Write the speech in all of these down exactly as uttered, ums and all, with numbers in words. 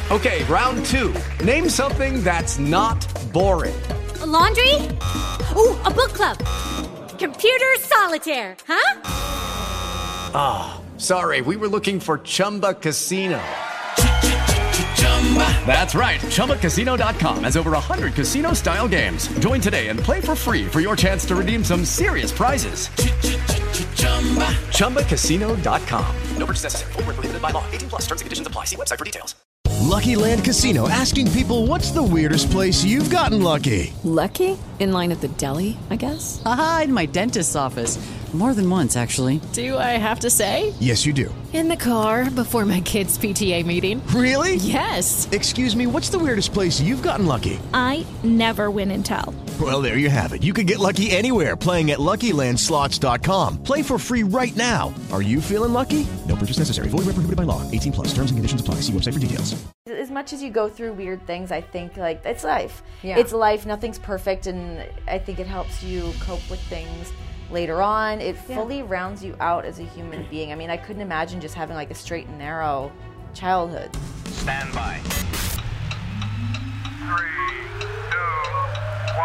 Okay, round two. Name something that's not boring. A laundry? Ooh, a book club. Computer solitaire, huh? Ah, oh, sorry, we were looking for Chumba Casino. That's right, Chumba Casino dot com has over one hundred casino-style games. Join today and play for free for your chance to redeem some serious prizes. Chumba Casino dot com. No purchase necessary. Void where prohibited by law. eighteen plus terms and conditions apply. See website for details. Lucky Land Casino, asking people, what's the weirdest place you've gotten lucky? Lucky? In line at the deli, I guess? Aha, in my dentist's office. More than once, actually. Do I have to say? Yes, you do. In the car before my kids' P T A meeting. Really? Yes. Excuse me, what's the weirdest place you've gotten lucky? I never win and tell. Well, there you have it. You can get lucky anywhere, playing at Lucky Land Slots dot com. Play for free right now. Are you feeling lucky? No purchase necessary. Void where prohibited by law. eighteen plus. Terms and conditions apply. See website for details. As much as you go through weird things, I think like it's life. Yeah. It's life. Nothing's perfect, and I think it helps you cope with things later on. It Yeah. fully rounds you out as a human being. I mean, I couldn't imagine just having like a straight and narrow childhood. Stand by. Three, two,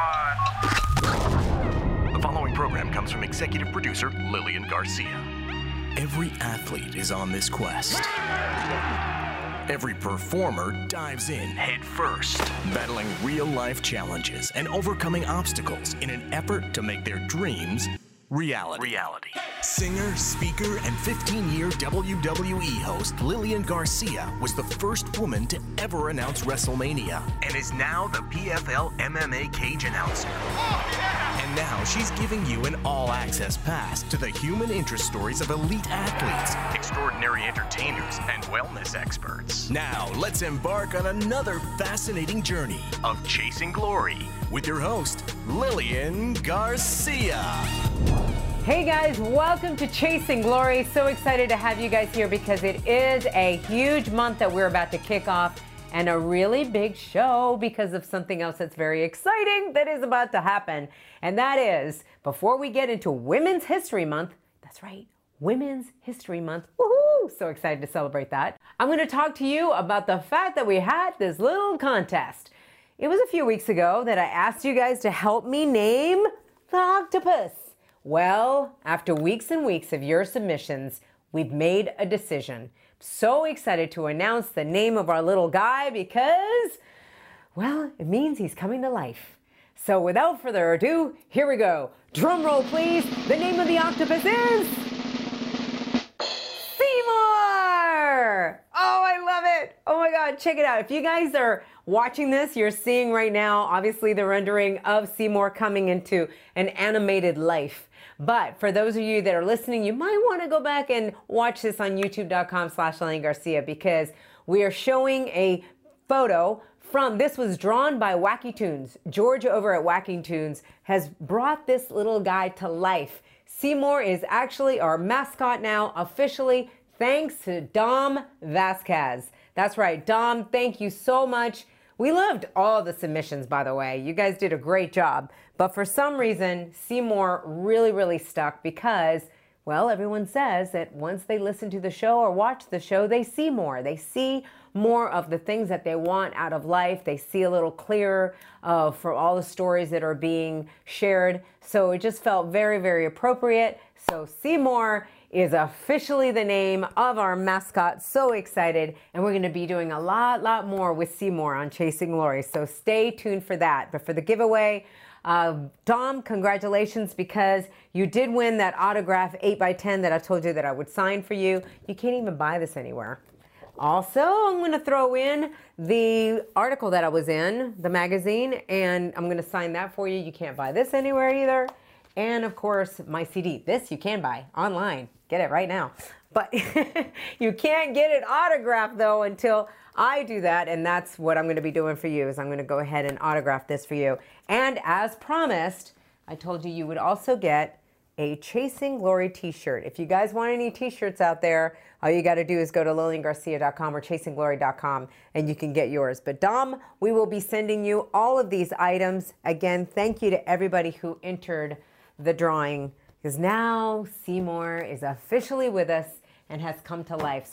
one. The following program comes from executive producer Lillian Garcia. Every athlete is on this quest. Every performer dives in head first, battling real-life challenges and overcoming obstacles in an effort to make their dreams reality. Reality. Singer, speaker, and fifteen-year W W E host Lillian Garcia was the first woman to ever announce WrestleMania and is now the P F L M M A cage announcer. And now she's giving you an all-access pass to the human interest stories of elite athletes, extraordinary entertainers, and wellness experts. Now, let's embark on another fascinating journey of chasing glory with your host, Lillian Garcia. Hey guys, welcome to Chasing Glory. So excited to have you guys here because it is a huge month that we're about to kick off and a really big show because of something else that's very exciting that is about to happen. And that is, before we get into Women's History Month, that's right, Women's History Month, woohoo! So excited to celebrate that. I'm going to talk to you about the fact that we had this little contest. It was a few weeks ago that I asked you guys to help me name the octopus. Well, after weeks and weeks of your submissions, we've made a decision. So excited to announce the name of our little guy because, well, it means he's coming to life. So without further ado, here we go. Drum roll, please. The name of the octopus is Seymour! Oh, I love it. Oh my God, check it out. If you guys are watching this, you're seeing right now, obviously the rendering of Seymour coming into an animated life. But for those of you that are listening, you might want to go back and watch this on youtube.com slash Lillian Garcia because we are showing a photo from, this was drawn by Wacky Tunes. George over at Wacky Tunes has brought this little guy to life. Seymour is actually our mascot now, officially, thanks to Dom Vasquez. That's right, Dom, thank you so much. We loved all the submissions, by the way. You guys did a great job. But for some reason, Seymour really, really stuck because, well, everyone says that once they listen to the show or watch the show, they see more. They see more of the things that they want out of life. They see a little clearer uh, for all the stories that are being shared. So it just felt very, very appropriate. So Seymour is officially the name of our mascot. So excited. And we're going to be doing a lot, lot more with Seymour on Chasing Glory. So stay tuned for that. But for the giveaway, uh, Dom, congratulations because you did win that autograph eight by ten that I told you that I would sign for you. You can't even buy this anywhere. Also, I'm going to throw in the article that I was in, the magazine, and I'm going to sign that for you. You can't buy this anywhere either. And of course, my C D. This you can buy online. Get it right now. But you can't get it autographed though until I do that. And that's what I'm going to be doing for you is I'm going to go ahead and autograph this for you. And as promised, I told you you would also get a Chasing Glory t-shirt. If you guys want any t-shirts out there, all you got to do is go to Lillian Garcia dot com or chasing glory dot com and you can get yours. But Dom, we will be sending you all of these items. Again, thank you to everybody who entered the drawing because now Seymour is officially with us and has come to life. So it's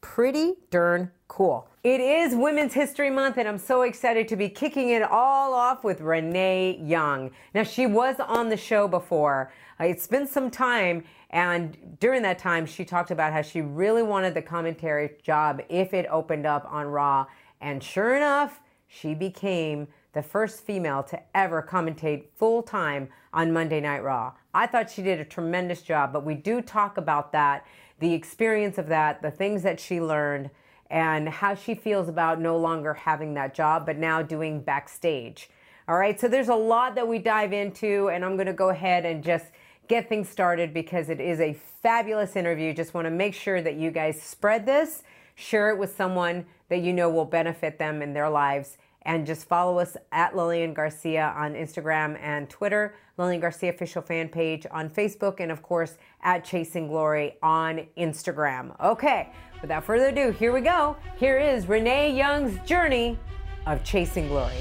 pretty darn cool. It is Women's History Month, and I'm so excited to be kicking it all off with Renee Young. Now, she was on the show before. Uh, it's been some time, and during that time, she talked about how she really wanted the commentary job if it opened up on Raw. And sure enough, she became the first female to ever commentate full-time on Monday Night Raw. I thought she did a tremendous job, but we do talk about that, the experience of that, the things that she learned, and how she feels about no longer having that job, but now doing backstage. All right, so there's a lot that we dive into, and I'm going to go ahead and just get things started because it is a fabulous interview. Just want to make sure that you guys spread this, share it with someone that you know will benefit them in their lives, and just follow us at Lillian Garcia on Instagram and Twitter, Lillian Garcia official fan page on Facebook, and of course at Chasing Glory on Instagram. Okay, without further ado, here we go. Here is Renee Young's journey of Chasing Glory.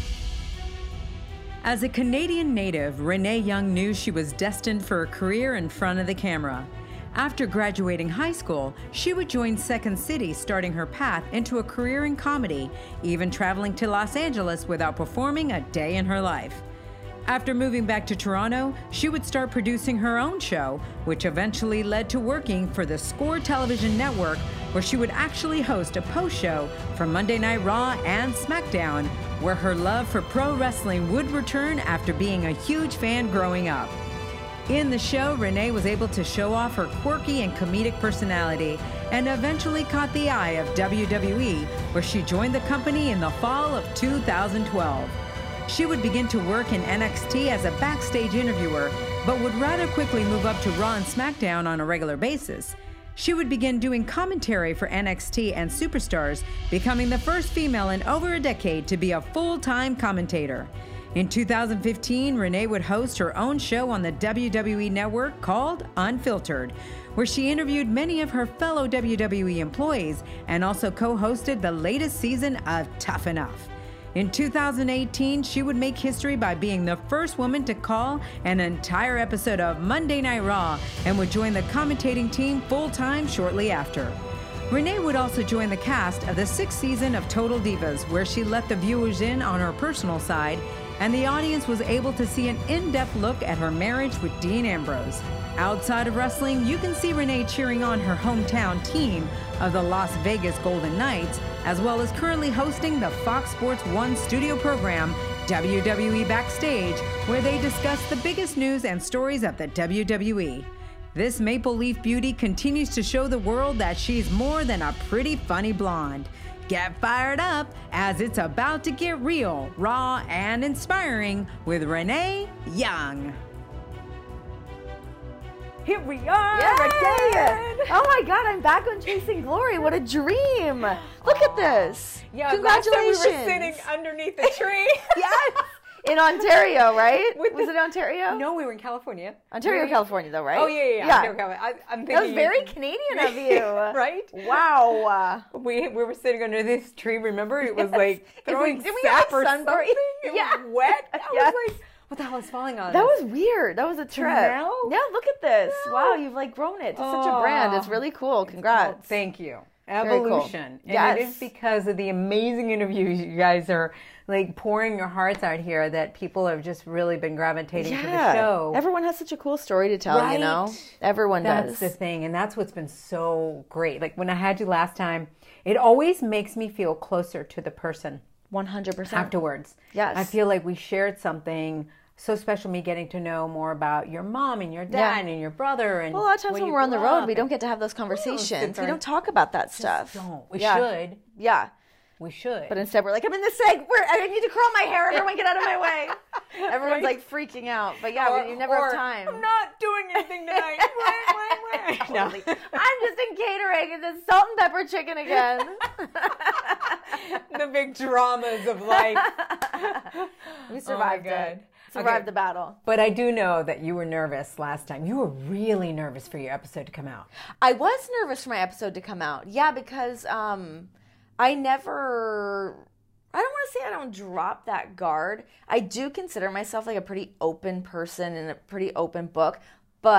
As a Canadian native, Renee Young knew she was destined for a career in front of the camera. After graduating high school, she would join Second City, starting her path into a career in comedy, even traveling to Los Angeles without performing a day in her life. After moving back to Toronto, she would start producing her own show, which eventually led to working for the Score Television Network, where she would actually host a post-show for Monday Night Raw and SmackDown, where her love for pro wrestling would return after being a huge fan growing up. In the show, Renee was able to show off her quirky and comedic personality and eventually caught the eye of W W E, where she joined the company in the fall of two thousand twelve. She would begin to work in N X T as a backstage interviewer, but would rather quickly move up to Raw and SmackDown on a regular basis. She would begin doing commentary for N X T and Superstars, becoming the first female in over a decade to be a full-time commentator. In two thousand fifteen, Renee would host her own show on the W W E Network called Unfiltered, where she interviewed many of her fellow W W E employees and also co-hosted the latest season of Tough Enough. In two thousand eighteen, she would make history by being the first woman to call an entire episode of Monday Night Raw and would join the commentating team full-time shortly after. Renee would also join the cast of the sixth season of Total Divas, where she let the viewers in on her personal side, and the audience was able to see an in-depth look at her marriage with Dean Ambrose. Outside of wrestling, you can see Renee cheering on her hometown team of the Las Vegas Golden Knights, as well as currently hosting the Fox Sports one studio program, W W E Backstage, where they discuss the biggest news and stories of the W W E. This Maple Leaf beauty continues to show the world that she's more than a pretty funny blonde. Get fired up as it's about to get real, raw, and inspiring with Renee Young. Here we are again. Oh my God, I'm back on Chasing Glory. What a dream. Look at this. Yeah, congratulations. Last time we were sitting underneath a tree. Yes. In Ontario, right? Was it Ontario? No, we were in California. Ontario, Really? California, though, right? Oh, yeah, yeah, yeah. yeah. Ontario, California. I, I'm thinking that was very Canadian of you. Right? Wow. We we were sitting under this tree, remember? It was Yes. like throwing we, did we sap have or sunburn? something. It Yeah. was wet. I Yes. was like, what the hell is falling on That us? was weird. That was a trip. now? Yeah, look at this. Now? Wow, you've like grown it to such a brand. It's really cool. Congrats. Oh, thank you. Very cool. Evolution. And Yes. it is because of the amazing interviews you guys are like pouring your hearts out here that people have just really been gravitating yeah. to the show. Everyone has such a cool story to tell, Right? you know? Everyone That's does. the thing, and that's what's been so great. Like when I had you last time, it always makes me feel closer to the person one hundred percent. afterwards. Yes. I feel like we shared something so special, me getting to know more about your mom and your dad Yeah. and your brother. And Well, a lot of times where when you we're on the grew road, up we and- don't get to have those sit conversations. there We don't and talk about that just stuff. don't. We Yeah. should. Yeah. We should. But instead, we're like, I'm in the seg. We're, I need to curl my hair. Everyone get out of my way. Everyone's Right? like freaking out. But yeah, Or- but you never or, have time. I'm not doing anything tonight. Wah, wah, wah. No. I'm just in catering. It's a salt and pepper chicken again. The big dramas of life. We survived Oh my God. it. Survived Okay. the battle. But I do know that you were nervous last time. You were really nervous for your episode to come out. I was nervous for my episode to come out. Yeah, because um, I never... I don't want to say I don't drop that guard. I do consider myself like a pretty open person and a pretty open book, but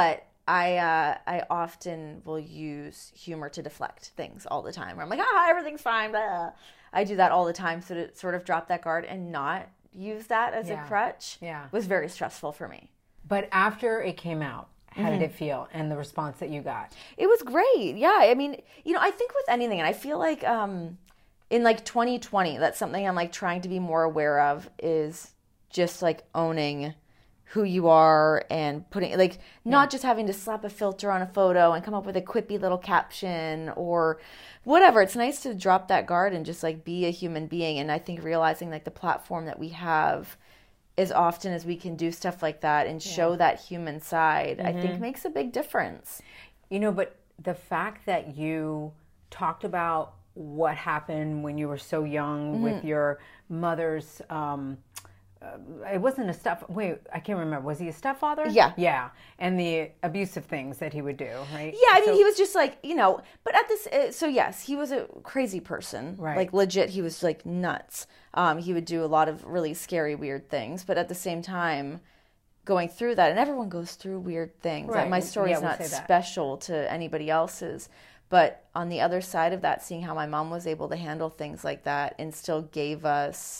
I uh, I often will use humor to deflect things all the time. Where I'm like, ah, everything's fine. Blah. I do that all the time, so to sort of drop that guard and not use that as Yeah. a crutch Yeah. was very stressful for me. But after it came out, how Mhm. did it feel and the response that you got? It was great. Yeah. I mean, you know, I think with anything, and I feel like um, in like twenty twenty, that's something I'm like trying to be more aware of is just like owning who you are and putting like not just having to slap a filter on a photo and come up with a quippy little caption or whatever. It's nice to drop that guard and just like be a human being. And I think realizing like the platform that we have as often as we can do stuff like that and show Yeah. that human side, I think Mhm. makes a big difference. You know, but the fact that you talked about what happened when you were so young Mhm. with your mother's, um, uh, it wasn't a step, wait, I can't remember. Was he a stepfather? Yeah. Yeah. And the abusive things that he would do, right? Yeah, I mean, So- he was just like, you know, but at this, uh, so yes, he was a crazy person. Right. Like, legit, he was like nuts. Um, he would do a lot of really scary, weird things. But at the same time, going through that, and everyone goes through weird things. Right. My story's Yeah, we not say that. special to anybody else's. But on the other side of that, seeing how my mom was able to handle things like that and still gave us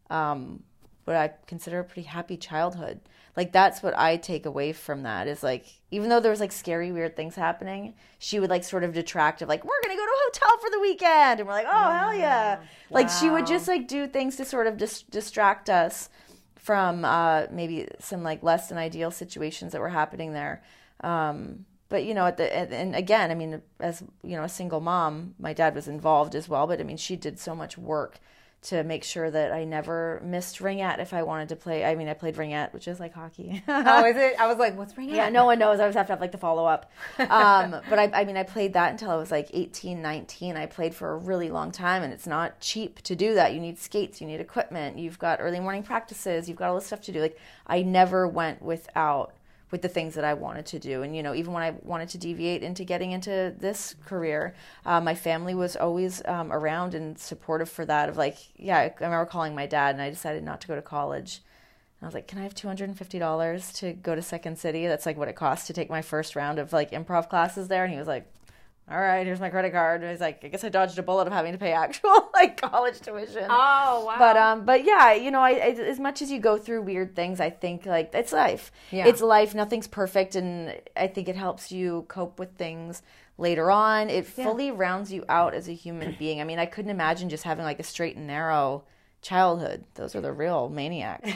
um, what I consider a pretty happy childhood. Like, that's what I take away from that is like, even though there was like scary, weird things happening, she would like sort of detract of like, we're going to go to a hotel for the weekend. And we're like, oh, hell yeah. Like, she would just like do things to sort of dis- distract us from uh, maybe some like less than ideal situations that were happening there. Um, but, you know, at the, and, and again, I mean, as, you know, a single mom, my dad was involved as well, but I mean, she did so much work to make sure that I never missed ringette if I wanted to play. I mean, I played ringette, which is like hockey. Oh, is it? I was like, what's ringette? Yeah, no one knows. I always have to have like the follow up. Um, but I, I mean, I played that until I was like eighteen, nineteen. I played for a really long time, and it's not cheap to do that. You need skates, you need equipment, you've got early morning practices, you've got all this stuff to do. Like, I never went without with the things that I wanted to do. And, you know, even when I wanted to deviate into getting into this career, uh, my family was always um, around and supportive for that of like, yeah, I remember calling my dad and I decided not to go to college. And I was like, can I have two hundred fifty dollars to go to Second City? That's like what it costs to take my first round of like improv classes there. And he was like, all right, here's my credit card. And he's like, I guess I dodged a bullet of having to pay actual like college tuition. Oh, wow. But um, but yeah, you know, I, I as much as you go through weird things, I think like it's life. Yeah. It's life. Nothing's perfect, and I think it helps you cope with things later on. It Yeah. fully rounds you out as a human being. I mean, I couldn't imagine just having like a straight and narrow childhood. Those are the real maniacs.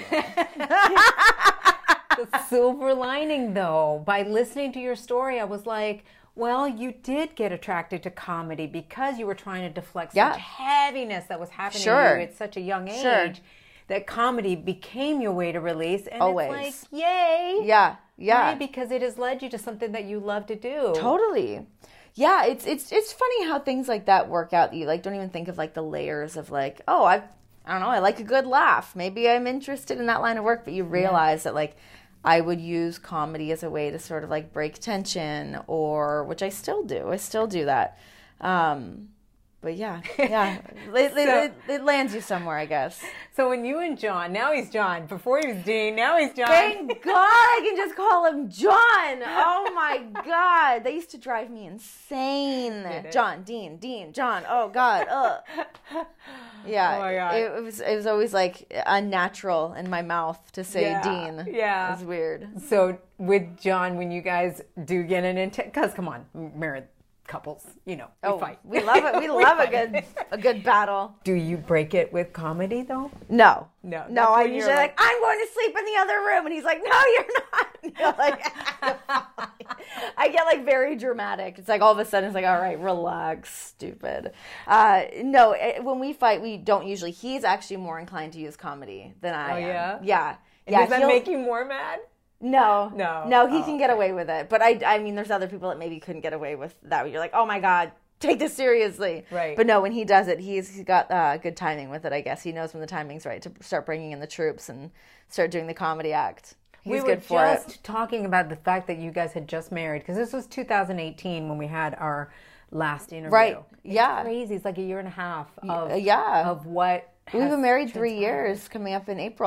The silver lining, though, by listening to your story, I was like, well, you did get attracted to comedy because you were trying to deflect Yeah. such heaviness that was happening Sure. to you at such a young age. Sure. That comedy became your way to release. And Always. it's like, yay. Yeah, yeah. Right? Because it has led you to something that you love to do. Totally. Yeah, it's it's it's funny how things like that work out. You like don't even think of like the layers of like, oh, I I don't know, I like a good laugh. Maybe I'm interested in that line of work, but you realize that like I would use comedy as a way to sort of like break tension, or which I still do. I still do that. Um, but yeah, yeah, it, it, So- it, it lands you somewhere, I guess. So when you and John, now he's John. Before he was Dean, now he's John. Thank God I can just call him John. Oh my God. They used to drive me insane. Did it? John, Dean, Dean, John. Oh God. Ugh. Yeah. Oh my God. It, it was it was always like unnatural in my mouth to say Yeah, Dean. yeah. It was weird. So with John, when you guys do get an intense, because come on, married couples, you know, we Oh, fight. we love it. We love a good a good battle. Do you break it with comedy though? No. No. No, that's I when you're usually like, I'm going to sleep in the other room. And he's like, no, you're not. You know, like, I get like very dramatic. It's like all of a sudden it's like, all right, relax, stupid. Uh, no, it, when we fight, we don't usually. He's actually more inclined to use comedy than I Oh, am. yeah? Yeah. And yeah. does that he'll- make you more mad? No. No. No, he Oh, can get away with it. But I, I mean, there's other people that maybe couldn't get away with that. You're like, oh my God, take this seriously. Right. But no, when he does it, he's, he's got uh, good timing with it, I guess. He knows when the timing's right to start bringing in the troops and start doing the comedy act. He's we were good for just it. talking about the fact that you guys had just married, because this was two thousand eighteen when we had our last interview. Right. It's Yeah. crazy. It's like a year and a half of, Uh, yeah. of what We've has been married three transpired. years coming up in April.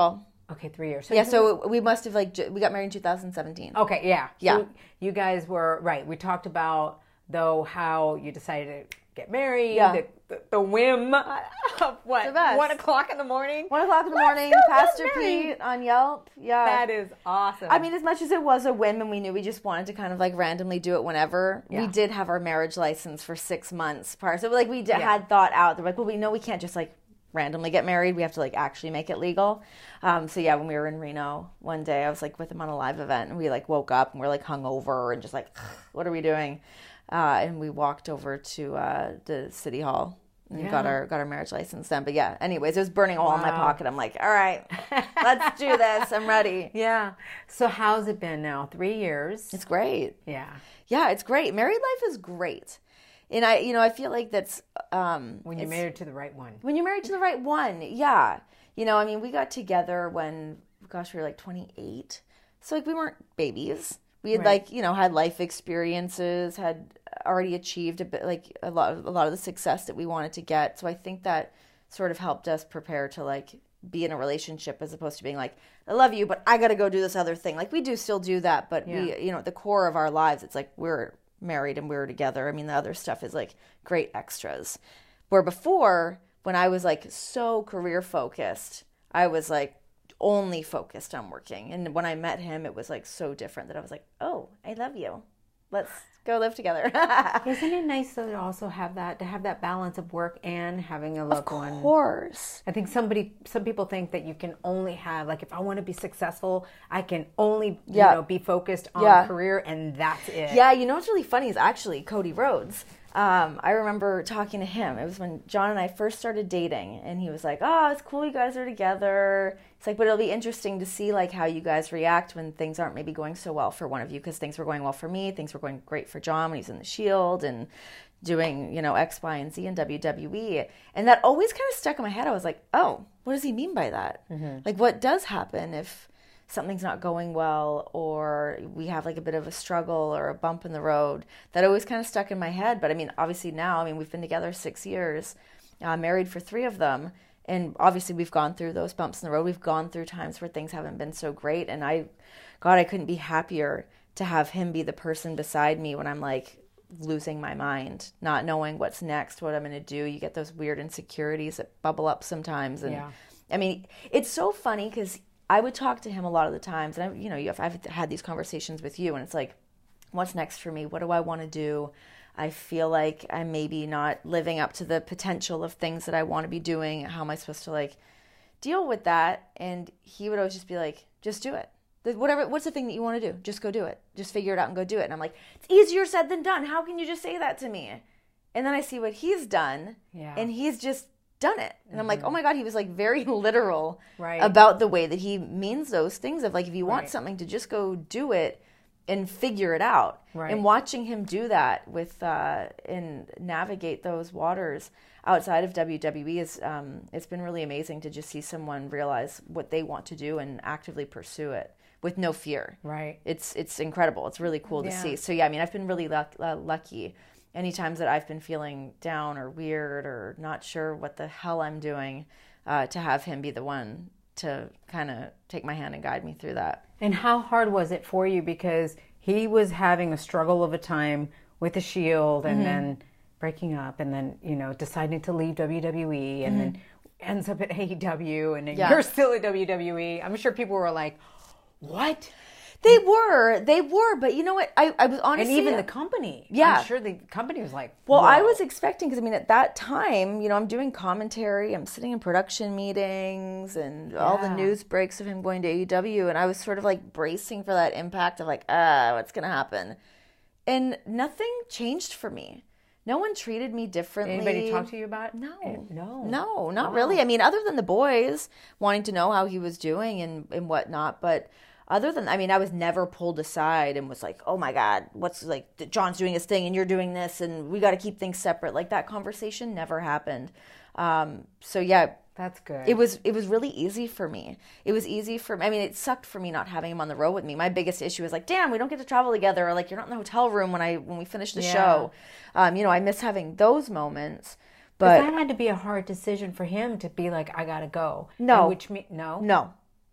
Okay, three years. So yeah, so we must have like we got married in two thousand seventeen. Okay, yeah, yeah. So you guys were right. We talked about though how you decided to get married. Yeah. The, the, the whim of what? One o'clock in the morning. One o'clock in the morning. Pastor Pete on Yelp. Yeah, that is awesome. I mean, as much as it was a whim, and we knew we just wanted to kind of like randomly do it whenever. Yeah. We did have our marriage license for six months prior, so like we did, yeah. had thought out. They're like, well, we know we can't just like randomly get married. We have to like actually make it legal. Um, so yeah, when we were in Reno one day, I was like with him on a live event, and we like woke up and we're like hungover and just like, what are we doing? Uh, and we walked over to uh, the city hall and yeah. got our got our marriage license then. But yeah, anyways, it was burning a hole wow. in my pocket. I'm like, all right, let's do this. I'm ready. Yeah. So how's it been now? Three years. It's great. Yeah. Yeah, it's great. Married life is great. And I, you know, I feel like that's um, when you're married to the right one. When you're married to the right one, yeah. You know, I mean, we got together when, gosh, we were like twenty-eight. So like we weren't babies. We had right. like, you know, had life experiences, had already achieved a bit, like a lot, of, a lot of the success that we wanted to get. So I think that sort of helped us prepare to like be in a relationship as opposed to being like, I love you, but I got to go do this other thing. Like we do still do that, but yeah. we, you know, at the core of our lives, it's like we're married and we were together. I mean, the other stuff is like great extras. Where before, when I was like so career focused, I was like only focused on working. And when I met him, it was like so different that I was like, oh, I love you. Let's go live together. Isn't it nice though to also have that, to have that balance of work and having a loved one? Of course. I think somebody, some people think that you can only have, like, if I want to be successful, I can only, yeah. you know, be focused on yeah. career and that's it. Yeah, you know what's really funny is actually Cody Rhodes. Um, I remember talking to him. It was when John and I first started dating, and he was like, "Oh, it's cool you guys are together." It's like, but it'll be interesting to see like how you guys react when things aren't maybe going so well for one of you, because things were going well for me, things were going great for John when he's in the Shield and doing, you know, X, Y, and Z in W W E, and that always kind of stuck in my head. I was like, "Oh, what does he mean by that? Mm-hmm. Like, what does happen if something's not going well, or we have like a bit of a struggle or a bump in the road?" That always kind of stuck in my head. But I mean, obviously now, I mean, we've been together six years, uh, married for three of them. And obviously we've gone through those bumps in the road. We've gone through times where things haven't been so great. And I, God, I couldn't be happier to have him be the person beside me when I'm like losing my mind, not knowing what's next, what I'm going to do. You get those weird insecurities that bubble up sometimes. And yeah. I mean, it's so funny because I would talk to him a lot of the times, and I, you know, I've had these conversations with you, and it's like, what's next for me? What do I want to do? I feel like I'm maybe not living up to the potential of things that I want to be doing. How am I supposed to like deal with that? And he would always just be like, just do it. Whatever, what's the thing that you want to do? Just go do it. Just figure it out and go do it. And I'm like, it's easier said than done. How can you just say that to me? And then I see what he's done, yeah. and he's just done it. And mm-hmm. I'm like, oh my God, he was like very literal right. about the way that he means those things of like, if you want right. something to just go do it and figure it out. Right. And watching him do that with, uh, and navigate those waters outside of W W E is, um, it's been really amazing to just see someone realize what they want to do and actively pursue it with no fear. Right. It's, it's incredible. It's really cool to yeah. see. So yeah, I mean, I've been really luck- uh, lucky. Any times that I've been feeling down or weird or not sure what the hell I'm doing, uh, to have him be the one to kind of take my hand and guide me through that. And how hard was it for you? Because he was having a struggle of a time with the Shield and mm-hmm. then breaking up and then, you know, deciding to leave W W E and mm-hmm. then ends up at A E W and then yeah. you're still at W W E. I'm sure people were like, what? They were, they were, but you know what? I, I was honestly... And even the company. Yeah. I'm sure the company was like, well, whoa. I was expecting, because I mean, at that time, you know, I'm doing commentary, I'm sitting in production meetings, and yeah. all the news breaks of him going to A E W, and I was sort of like bracing for that impact of like, ah, what's going to happen? And nothing changed for me. No one treated me differently. Anybody talk to you about it? No. No. No, not wow. really. I mean, other than the boys wanting to know how he was doing and, and whatnot, but... Other than, I mean, I was never pulled aside and was like, oh my God, what's like, John's doing his thing and you're doing this and we got to keep things separate. Like that conversation never happened. Um, so yeah. That's good. It was, it was really easy for me. It was easy for me. I mean, it sucked for me not having him on the road with me. My biggest issue was like, damn, we don't get to travel together. Or like, you're not in the hotel room when I, when we finish the yeah. show. Um, you know, I miss having those moments. But that had to be a hard decision for him to be like, I got to go. No. And which me, no? No.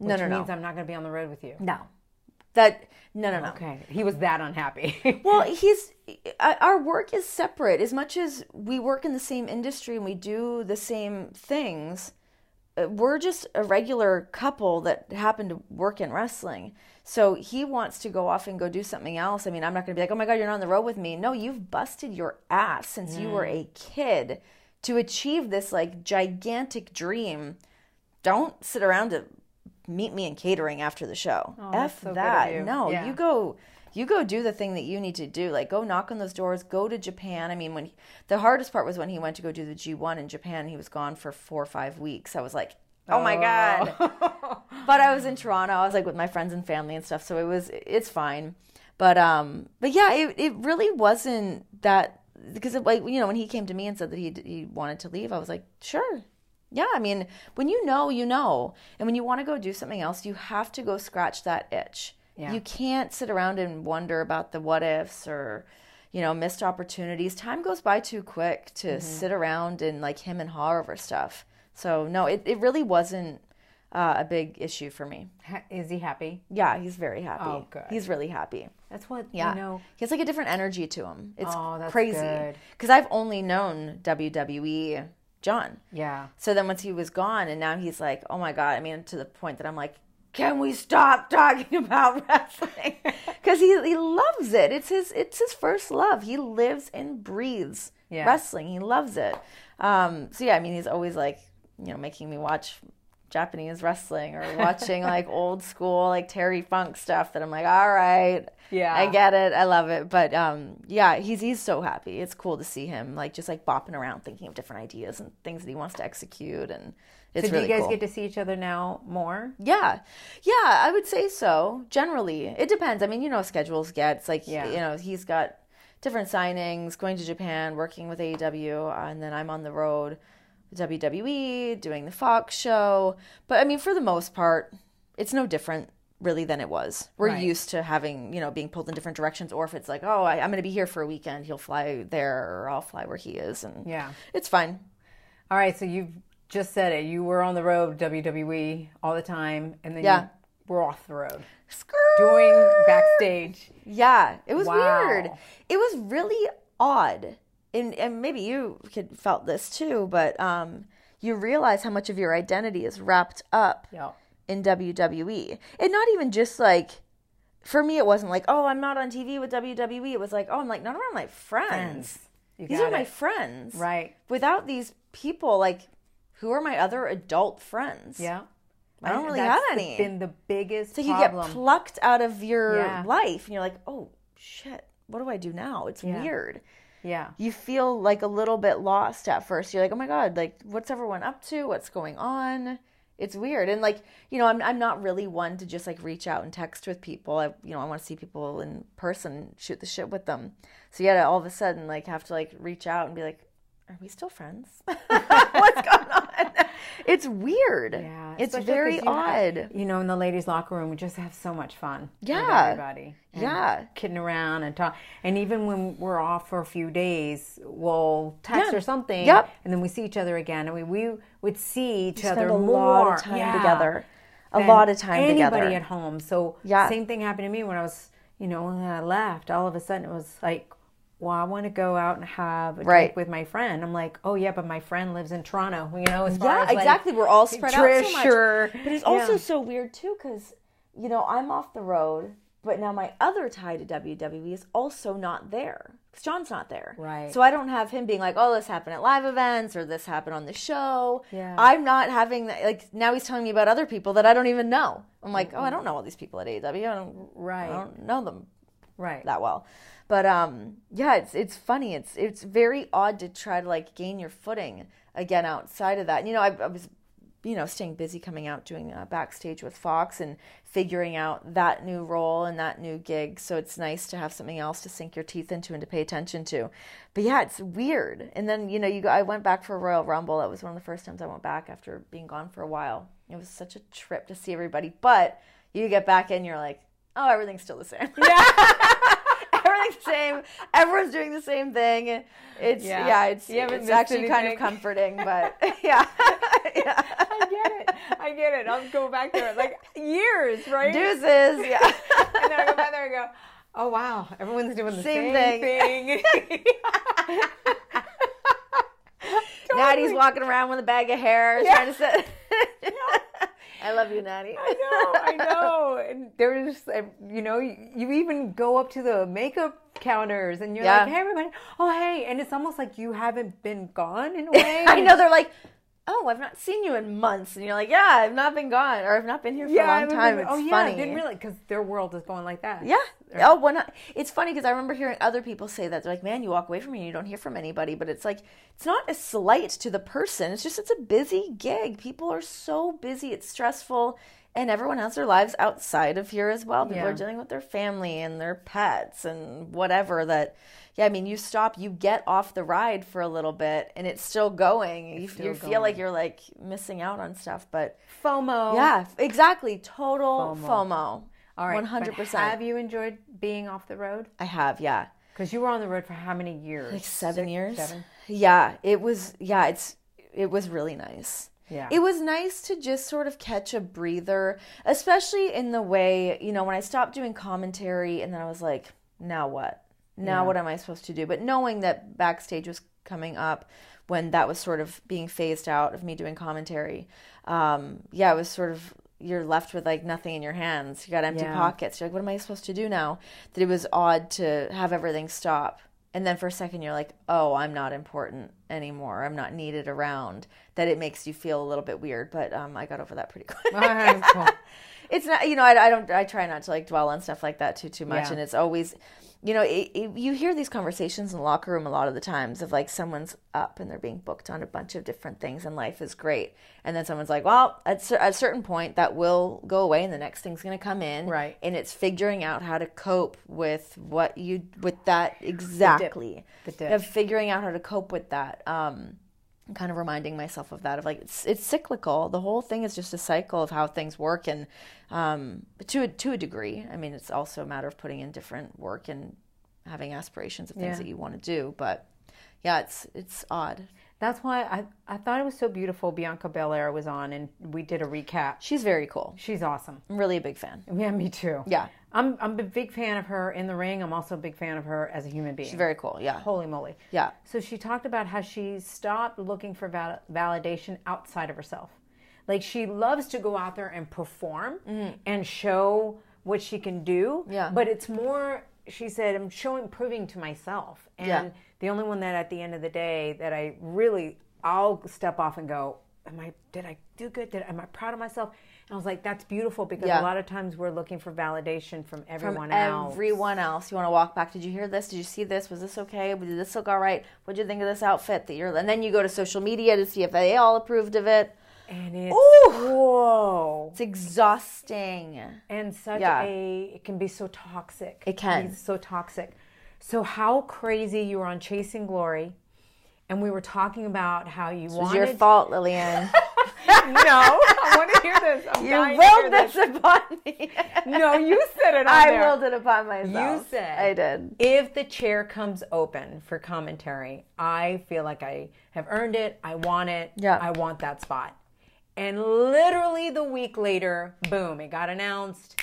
Which no, no, means no. I'm not going to be on the road with you. No. That, no, no, no. Okay. He was that unhappy. Well, he's, our work is separate. As much as we work in the same industry and we do the same things, we're just a regular couple that happen to work in wrestling. So he wants to go off and go do something else. I mean, I'm not going to be like, oh my God, you're not on the road with me. No, you've busted your ass since mm. you were a kid to achieve this like gigantic dream. Don't sit around to meet me in catering after the show. Oh, F so that. No, yeah. you go you go do the thing that you need to do. Like go knock on those doors, go to Japan. I mean, when he, the hardest part was when he went to go do the G one in Japan. He was gone for four or five weeks. I was like, oh, oh. my God. But I was in Toronto. I was like with my friends and family and stuff. So it was, it's fine. But, um, but yeah, it, it really wasn't that, because it, like, you know, when he came to me and said that he, he wanted to leave, I was like, sure. Yeah, I mean, when you know, you know. And when you want to go do something else, you have to go scratch that itch. Yeah. You can't sit around and wonder about the what ifs or, you know, missed opportunities. Time goes by too quick to mm-hmm. sit around and like him and haw over stuff. So, no, it, it really wasn't uh, a big issue for me. Is he happy? Yeah, he's very happy. Oh, good. He's really happy. That's what, yeah. you know. He has like a different energy to him. It's oh, that's crazy. Because I've only known W W E John. Yeah. So then once he was gone and now he's like, oh my God, I mean, to the point that I'm like, can we stop talking about wrestling? Because he he loves it. It's his it's his first love. He lives and breathes yeah. wrestling. He loves it. Um, so yeah, I mean, he's always like, you know, making me watch Japanese wrestling or watching like old school like Terry Funk stuff that I'm like, all right, yeah, I get it, I love it. But um, yeah, he's he's so happy. It's cool to see him like just like bopping around, thinking of different ideas and things that he wants to execute, and it's so do really you guys cool. get to see each other now more? Yeah, yeah, I would say so. Generally, it depends. I mean, you know, schedules get it's like yeah. you know he's got different signings, going to Japan, working with A E W, uh, and then I'm on the road. W W E, doing the Fox show. But I mean, for the most part, it's no different really than it was. We're right. used to having, you know, being pulled in different directions, or if it's like, oh, I, I'm going to be here for a weekend, he'll fly there, or I'll fly where he is. And yeah, it's fine. All right. So you've just said it. You were on the road, W W E all the time. And then yeah. you were off the road. Skirt. Doing backstage. Yeah. It was wow. weird. It was really odd. And, and maybe you could felt this too, but um, you realize how much of your identity is wrapped up yeah. in W W E. And not even just like, for me, it wasn't like, oh, I'm not on T V with W W E. It was like, oh, I'm like, not around my friends. friends. These are it. my friends. Right. Without these people, like, who are my other adult friends? Yeah. I don't really That's have any. That's been the biggest so problem. You get plucked out of your yeah. life, and you're like, oh, shit, what do I do now? It's yeah. weird. Yeah. You feel like a little bit lost at first. You're like, oh my God, like what's everyone up to? What's going on? It's weird. And like, you know, I'm I'm not really one to just like reach out and text with people. I, you know, I want to see people in person, shoot the shit with them. So yeah, all of a sudden like have to like reach out and be like, are we still friends? What's going on? It's weird. Yeah. It's very you odd. Have, you know, in the ladies' locker room, we just have so much fun. Yeah. With everybody. And yeah. Kidding around and talk. And even when we're off for a few days, we'll text yeah. or something. Yep. And then we see each other again. And we, we would see each we other spend a more. lot of time yeah. together. A lot of time anybody together. Anybody at home. So yeah. same thing happened to me when I was, you know, when I left. All of a sudden it was like, well, I want to go out and have a right. drink with my friend. I'm like, oh yeah, but my friend lives in Toronto. You know, as far yeah, as like, exactly. We're all spread Trish out so much. Or, but it's also yeah. so weird too, because you know I'm off the road, but now my other tie to W W E is also not there because John's not there. Right. So I don't have him being like, oh, this happened at live events or this happened on the show. Yeah. I'm not having that. Like now he's telling me about other people that I don't even know. I'm like, mm-hmm. oh, I don't know all these people at A E W. I don't. Right. I don't know them. Right. That well. But um, yeah, it's it's funny. It's it's very odd to try to like gain your footing again outside of that. And, you know, I, I was, you know, staying busy coming out doing uh, backstage with Fox and figuring out that new role and that new gig. So it's nice to have something else to sink your teeth into and to pay attention to. But yeah, it's weird. And then you know, you go, I went back for Royal Rumble. That was one of the first times I went back after being gone for a while. It was such a trip to see everybody. But you get back in, you're like, oh, everything's still the same. Yeah. Everything's the same. Everyone's doing the same thing. It's yeah, yeah it's, it's actually anything. Kind of comforting, but yeah. yeah. I get it. I get it. I'll go back there. Like years, right? Deuces, yeah. And then I go back there and go, oh, wow, everyone's doing the same, Same thing. thing. Totally. Natty's walking around with a bag of hair yeah. trying to sit. I love you, Natty. I know, I know. And there's, you know, you, you even go up to the makeup counters and you're yeah. like, hey, everybody. Oh, hey. And it's almost like you haven't been gone in a way. I know. They're like, oh, I've not seen you in months. And you're like, yeah, I've not been gone. Or I've not been here for yeah, a long time. Been, it's oh, yeah, funny. I didn't realize, because their world is going like that. Yeah. Oh, when I, it's funny because I remember hearing other people say that. They're like, man, you walk away from me and you don't hear from anybody. But it's like, it's not a slight to the person. It's just, it's a busy gig. People are so busy. It's stressful. And everyone has their lives outside of here as well. People yeah. are dealing with their family and their pets and whatever that, yeah, I mean, you stop, you get off the ride for a little bit and it's still going. It's you still you going. Feel like you're like missing out on stuff, but FOMO. Yeah, exactly. Total FOMO. FOMO. All right. one hundred percent. Have you enjoyed being off the road? I have, yeah. Because you were on the road for how many years? Like seven Six, years. Seven? Yeah, it was, yeah, it's, it was really nice. Yeah. It was nice to just sort of catch a breather, especially in the way, you know, when I stopped doing commentary and then I was like, now what? Now yeah. what am I supposed to do? But knowing that Backstage was coming up when that was sort of being phased out of me doing commentary, um, yeah, it was sort of, you're left with like nothing in your hands. You got empty yeah. pockets. You're like, what am I supposed to do now? That it was odd to have everything stop. And then for a second you're like, oh, I'm not important anymore. I'm not needed around. That it makes you feel a little bit weird. But um, I got over that pretty quick. Oh, cool. It's not, you know, I, I don't, I try not to like dwell on stuff like that too, too much. Yeah. And it's always, you know, it, it, you hear these conversations in the locker room a lot of the times of like someone's up and they're being booked on a bunch of different things and life is great. And then someone's like, well, at, at a certain point that will go away and the next thing's going to come in. Right. And it's figuring out how to cope with what you, with that exactly. The dip. The dip. Of figuring out how to cope with that. Um, I'm kind of reminding myself of that, of like, it's it's cyclical. The whole thing is just a cycle of how things work, and um, to a, to a degree. I mean, it's also a matter of putting in different work and having aspirations of things yeah. that you want to do. But yeah, it's it's odd. That's why I, I thought it was so beautiful. Bianca Belair was on, and we did a recap. She's very cool. She's awesome. I'm really a big fan. Yeah, me too. Yeah. I'm I'm a big fan of her in the ring. I'm also a big fan of her as a human being. She's very cool, yeah. Holy moly. Yeah. So she talked about how she stopped looking for val- validation outside of herself. Like, she loves to go out there and perform mm-hmm. and show what she can do. Yeah. But it's more, she said, I'm showing, proving to myself. And yeah. the only one that at the end of the day that I really, I'll step off and go, am I, did I do good? Did, am I proud of myself? And I was like, that's beautiful, because yeah. a lot of times we're looking for validation from everyone from else. everyone else. You want to walk back. Did you hear this? Did you see this? Was this okay? Did this look all right? What did you think of this outfit that you're? And then you go to social media to see if they all approved of it. And it's Ooh, whoa, it's exhausting. And such yeah. a it can be so toxic. It can. It can be so toxic. So how crazy you were on Chasing Glory, and we were talking about how you this wanted. It was your fault, Lillian. No, I want to hear this. I'm you dying willed to hear this, this upon me. No, you said it on I there. willed it upon myself. You said. I did. If the chair comes open for commentary, I feel like I have earned it. I want it. Yeah. I want that spot. And literally the week later, boom, it got announced.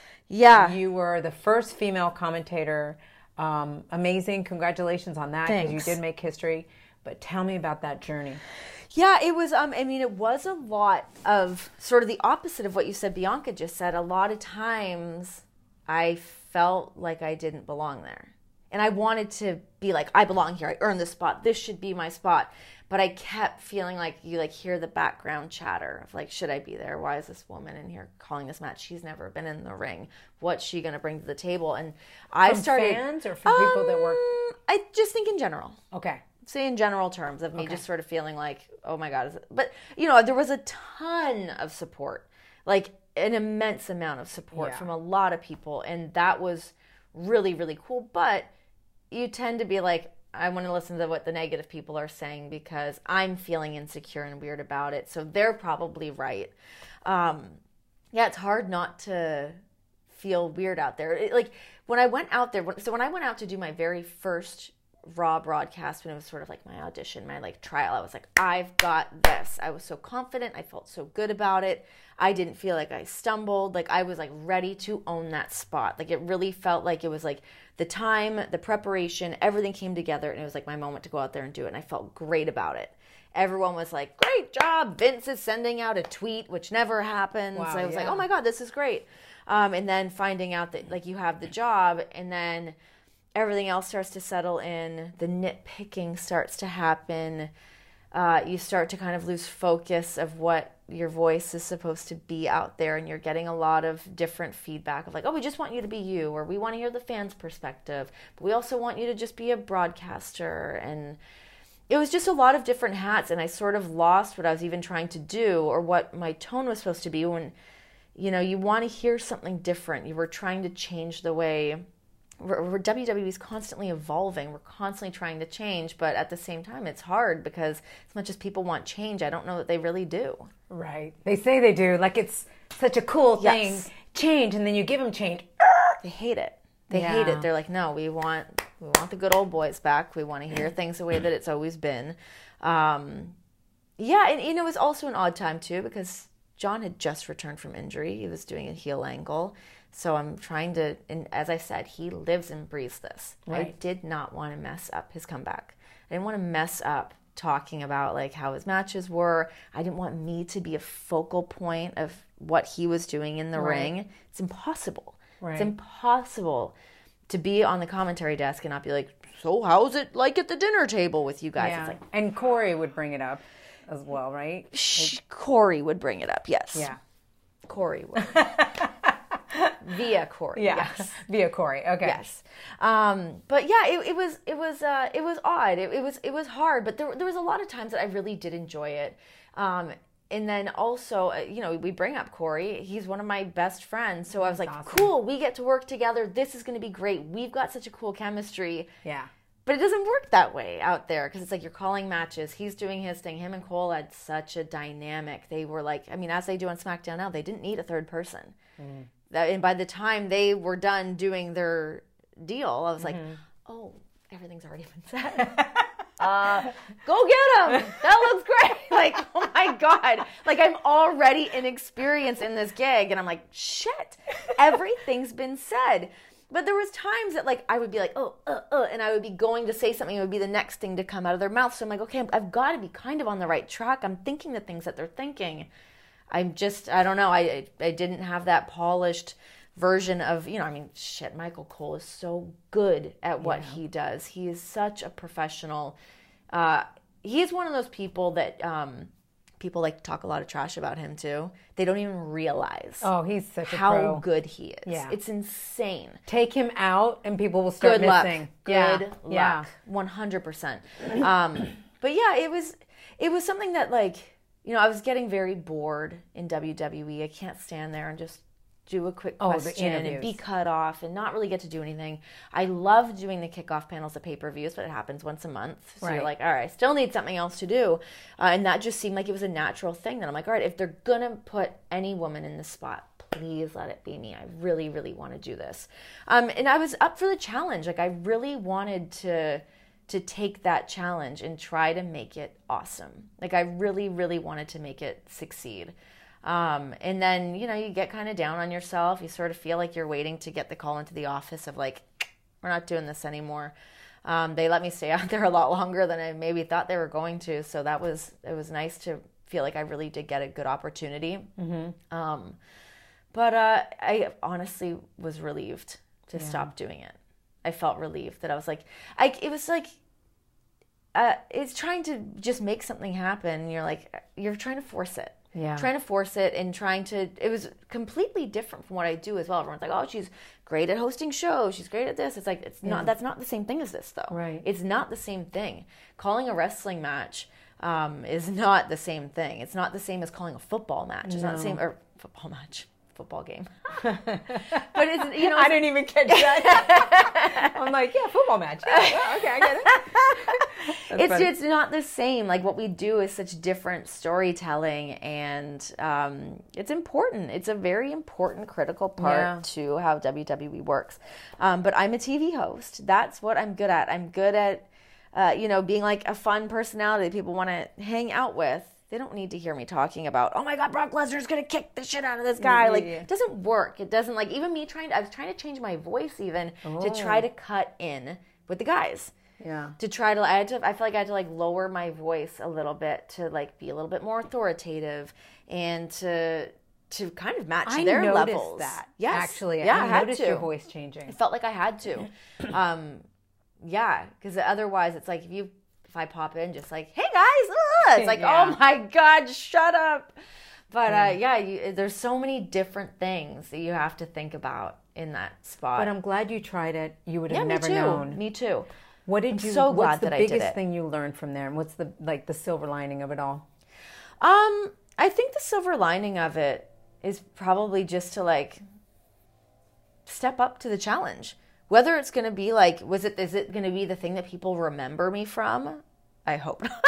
Yeah. You were the first female commentator. Um, amazing. Congratulations on that, because you did make history. But tell me about that journey. Yeah, it was, um, I mean, it was a lot of sort of the opposite of what you said, Bianca just said. A lot of times I felt like I didn't belong there. And I wanted to be like, I belong here. I earned this spot. This should be my spot. But I kept feeling like you like hear the background chatter of like, should I be there? Why is this woman in here calling this match? She's never been in the ring. What's she going to bring to the table? And I from started... fans or from um, people that work? I just think in general. Okay. Say in general terms of me okay. just sort of feeling like, oh my God. Is it? But, you know, there was a ton of support, like an immense amount of support yeah. from a lot of people. And that was really, really cool. But you tend to be like, I want to listen to what the negative people are saying because I'm feeling insecure and weird about it. So they're probably right. Um, yeah, it's hard not to feel weird out there. It, like when I went out there, so when I went out to do my very first Raw broadcast, when it was sort of like my audition, my like trial, I was like, I've got this. I was so confident. I felt so good about it. I didn't feel like I stumbled. Like I was like ready to own that spot. Like it really felt like it was like the time, the preparation, everything came together, and it was like my moment to go out there and do it. And I felt great about it. Everyone was like, great job. Vince is sending out a tweet, which never happens. Wow, so I was yeah. like, oh my God, this is great. Um, and then finding out that like you have the job, and then everything else starts to settle in. The nitpicking starts to happen. Uh, you start to kind of lose focus of what your voice is supposed to be out there, and you're getting a lot of different feedback of like, oh, we just want you to be you, or we want to hear the fans' perspective, but we also want you to just be a broadcaster. And it was just a lot of different hats, and I sort of lost what I was even trying to do or what my tone was supposed to be when, you know, you want to hear something different. You were trying to change the way. We're, we're, W W E is constantly evolving. We're constantly trying to change, but at the same time, it's hard because as much as people want change, I don't know that they really do. Right. They say they do. Like it's such a cool thing. Yes. Change, and then you give them change. They hate it. They Yeah. hate it. They're like, no, we want we want the good old boys back. We want to hear things the way that it's always been. Um, yeah, and you know, it was also an odd time too because John had just returned from injury. He was doing a heel angle. So I'm trying to, and as I said, he lives and breathes this. Right. I did not want to mess up his comeback. I didn't want to mess up talking about like how his matches were. I didn't want me to be a focal point of what he was doing in the Right. ring. It's impossible. Right. It's impossible to be on the commentary desk and not be like, so how's it like at the dinner table with you guys? Yeah. It's like, and Corey would bring it up as well, right? shh, Corey would bring it up, yes. Yeah. Corey would. Via Corey, Yeah. yes. Via Corey. Okay. Yes, um, but yeah, it, it was it was uh, it was odd. It, it was it was hard, but there there was a lot of times that I really did enjoy it. Um, and then also, uh, you know, we bring up Corey. He's one of my best friends, so I was like, awesome. cool. We get to work together. This is going to be great. We've got such a cool chemistry. Yeah. But it doesn't work that way out there because it's like you're calling matches. He's doing his thing. Him and Cole had such a dynamic. They were like, I mean, as they do on SmackDown now, they didn't need a third person. Mm. That, and by the time they were done doing their deal, I was like, oh, everything's already been said. uh, go get him. That looks great. Like, oh my God. Like, I'm already inexperienced in this gig. And I'm like, shit, everything's been said. But there was times that, like, I would be like, oh, uh, uh, and I would be going to say something. It would be the next thing to come out of their mouth. So I'm like, okay, I've got to be kind of on the right track. I'm thinking the things that they're thinking. I'm just, I don't know. I, I didn't have that polished version of, you know, I mean, shit, Michael Cole is so good at what Yeah. he does. He is such a professional. Uh, he's one of those people that um, people like to talk a lot of trash about him too. They don't even realize Oh, he's such a how pro. good he is. Yeah. It's insane. Take him out, and people will start Good luck. missing. Good yeah. luck. Yeah. one hundred percent. Um, but yeah, it was it was something that, like, you know, I was getting very bored in W W E. I can't stand there and just do a quick Oh, the question and interviews. be cut off and not really get to do anything. I love doing the kickoff panels at pay-per-views, but it happens once a month. So Right. you're like, all right, I still need something else to do. Uh, and that just seemed like it was a natural thing. That I'm like, all right, if they're going to put any woman in this spot, please let it be me. I really, really want to do this. Um, and I was up for the challenge. Like, I really wanted to to take that challenge and try to make it awesome. Like, I really, really wanted to make it succeed. Um, and then, you know, you get kind of down on yourself. You sort of feel like you're waiting to get the call into the office of like, we're not doing this anymore. Um, they let me stay out there a lot longer than I maybe thought they were going to. So that was, it was nice to feel like I really did get a good opportunity. Mm-hmm. Um, but uh, I honestly was relieved to Yeah. stop doing it. I felt relieved that I was like, I, it was like, uh, it's trying to just make something happen. You're like, you're trying to force it. Yeah. Trying to force it and trying to, it was completely different from what I do as well. Everyone's like, oh, she's great at hosting shows. She's great at this. It's like, it's Yeah. not, that's not the same thing as this though. Right. It's not the same thing. Calling a wrestling match um, is not the same thing. It's not the same as calling a football match. It's not the No. same, or football match, football game. But it's, you know, I didn't even catch that. I'm like, yeah, football match. Yeah, yeah, okay, I get it. That's it's funny. it's not the same. Like, what we do is such different storytelling, and um, it's important. It's a very important, critical part Yeah. to how W W E works. Um, but I'm a T V host. That's what I'm good at. I'm good at uh, you know, being like a fun personality that people want to hang out with. They don't need to hear me talking about, oh my God, Brock Lesnar's going to kick the shit out of this guy. Yeah, like, yeah. it doesn't work. It doesn't, like, even me trying to, I was trying to change my voice even Oh. to try to cut in with the guys. Yeah. To try to, I had to, I feel like I had to, like, lower my voice a little bit to, like, be a little bit more authoritative and to, to kind of match I their noticed levels. that, Yes. actually. Yeah, I I had noticed to. your voice changing. I felt like I had to. um, yeah, because otherwise it's like if you, if I pop in just like, hey guys, ugh, it's like, Yeah. oh my God, shut up. But uh, yeah, you, there's so many different things that you have to think about in that spot. But I'm glad you tried it. You would have yeah, never me too. known. Me too. What did I'm you? so glad what's the that I did biggest it. thing you learned from there, and what's the like the silver lining of it all? Um, I think the silver lining of it is probably just to like step up to the challenge. Whether it's going to be like, was it, is it going to be the thing that people remember me from? I hope not.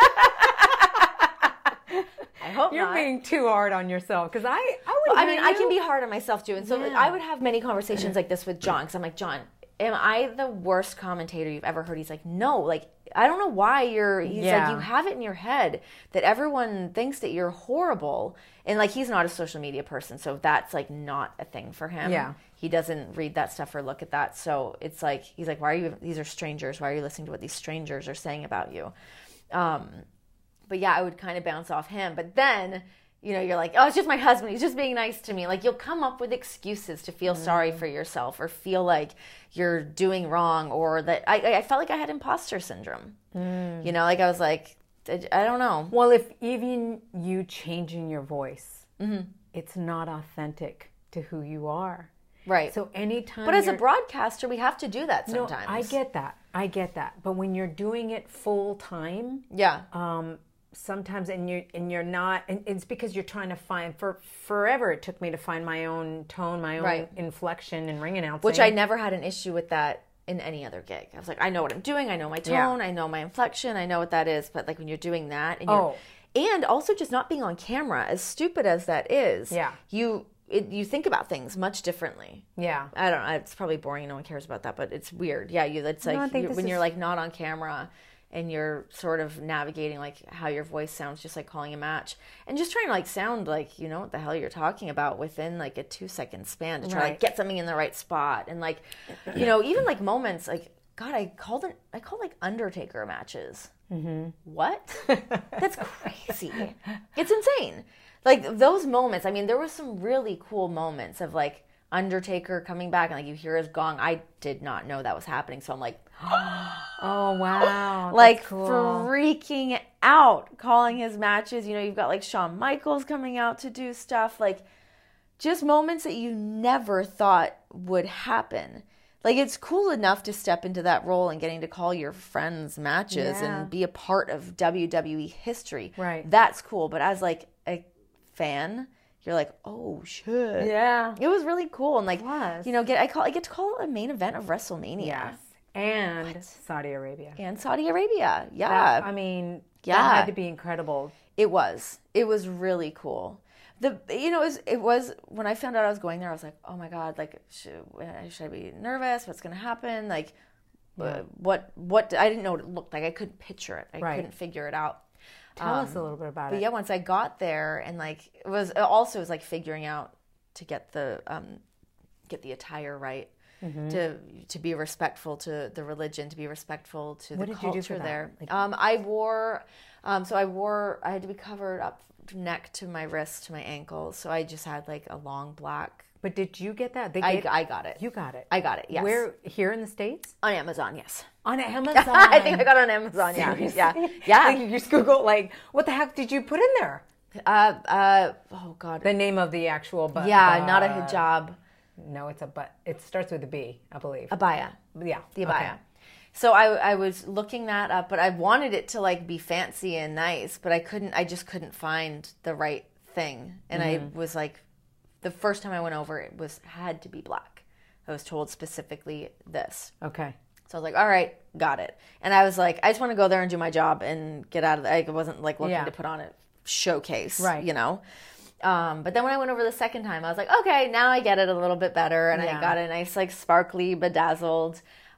I hope You're not. being too hard on yourself because I, I Well, would. I mean, I can be hard on myself too. And so Yeah. I would have many conversations like this with John because I'm like, John, am I the worst commentator you've ever heard? He's like, no, like, I don't know why you're, he's Yeah. like, you have it in your head that everyone thinks that you're horrible. And like, he's not a social media person. So that's like not a thing for him. Yeah. He doesn't read that stuff or look at that. So it's like, he's like, why are you, these are strangers. Why are you listening to what these strangers are saying about you? Um, but yeah, I would kind of bounce off him. But then, you know, you're like, oh, it's just my husband. He's just being nice to me. Like, you'll come up with excuses to feel sorry for yourself or feel like you're doing wrong or that I, I felt like I had imposter syndrome. You know, like I was like, I, I don't know. Well, if even you changing your voice, it's not authentic to who you are. Right. So anytime, But as a you're- broadcaster, we have to do that no, sometimes. I get that. I get that. But when you're doing it full time, Yeah. um, sometimes and you're and you're not, and it's because you're trying to find. For forever, it took me to find my own tone, my own Right. inflection and ring announcing. Which I never had an issue with that in any other gig. I was like, I know what I'm doing. I know my Yeah. tone. I know my inflection. I know what that is. But like when you're doing that, and you're, Oh. and also just not being on camera, as stupid as that is, Yeah. you it, you think about things much differently. Yeah. I don't know. It's probably boring. No one cares about that, but it's weird. Yeah, you. It's like No, I think you, this when is- you're like not on camera. And you're sort of navigating like how your voice sounds, just like calling a match, and just trying to like sound like you know what the hell you're talking about within like a two second span to try to Right. like, get something in the right spot, and like you know even like moments like God, I called it I called like Undertaker matches. Mm-hmm. What? That's crazy. It's insane. Like those moments. I mean, there was some really cool moments of like Undertaker coming back and like you hear his gong. I did not know that was happening, so I'm like. Oh wow! like That's cool. freaking out calling his matches. You know, you've got like Shawn Michaels coming out to do stuff. Like just moments that you never thought would happen. Like it's cool enough to step into that role and getting to call your friends matches Yeah. and be a part of W W E history. Right. That's cool. But as like a fan, you're like, oh shit. Yeah. It was really cool. And like, was. you know, get I call I get to call it a main event of WrestleMania. Yes. And Saudi Arabia. And Saudi Arabia. Yeah. That- I mean, Yeah. that had to be incredible. It was. It was really cool. The you know it was, it was when I found out I was going there. I was like, oh my God, like should, should I be nervous? What's going to happen? Like, uh, what what I didn't know what it looked like. I couldn't picture it. I Right. couldn't figure it out. Tell Um, us a little bit about But it. yeah, once I got there and like it was it also was like figuring out to get the um, get the attire right. Mm-hmm. To to be respectful to the religion, to be respectful to What the did you culture do for that? there. Like- Um, I wore, um, so I wore. I had to be covered up neck to my wrist to my ankles. So I just had like a long black. But did you get that? They I, gave- I got it. You got it. I got it. Yes. Where here in the States? On Amazon? Yes. On Amazon. I think I got it on Amazon. Yeah. Seriously? Yeah. Yeah. Like you just Google like, what the heck did you put in there? Uh. Uh. Oh God. The name of the actual. But yeah. Not a hijab. No, it's a but. It starts with a B, I believe. Abaya. Yeah. The abaya. okay. So I, I was looking that up, but I wanted it to like be fancy and nice, but I couldn't. I just couldn't find the right thing, and Mm-hmm. I was like, the first time I went over, it was had to be black. I was told specifically this. Okay. So I was like, all right, got it. And I was like, I just want to go there and do my job and get out of there. I wasn't like looking Yeah. to put on a showcase, Right. you know. Um, but then when I went over the second time, I was like, okay, now I get it a little bit better, and Yeah. I got a nice like sparkly, bedazzled.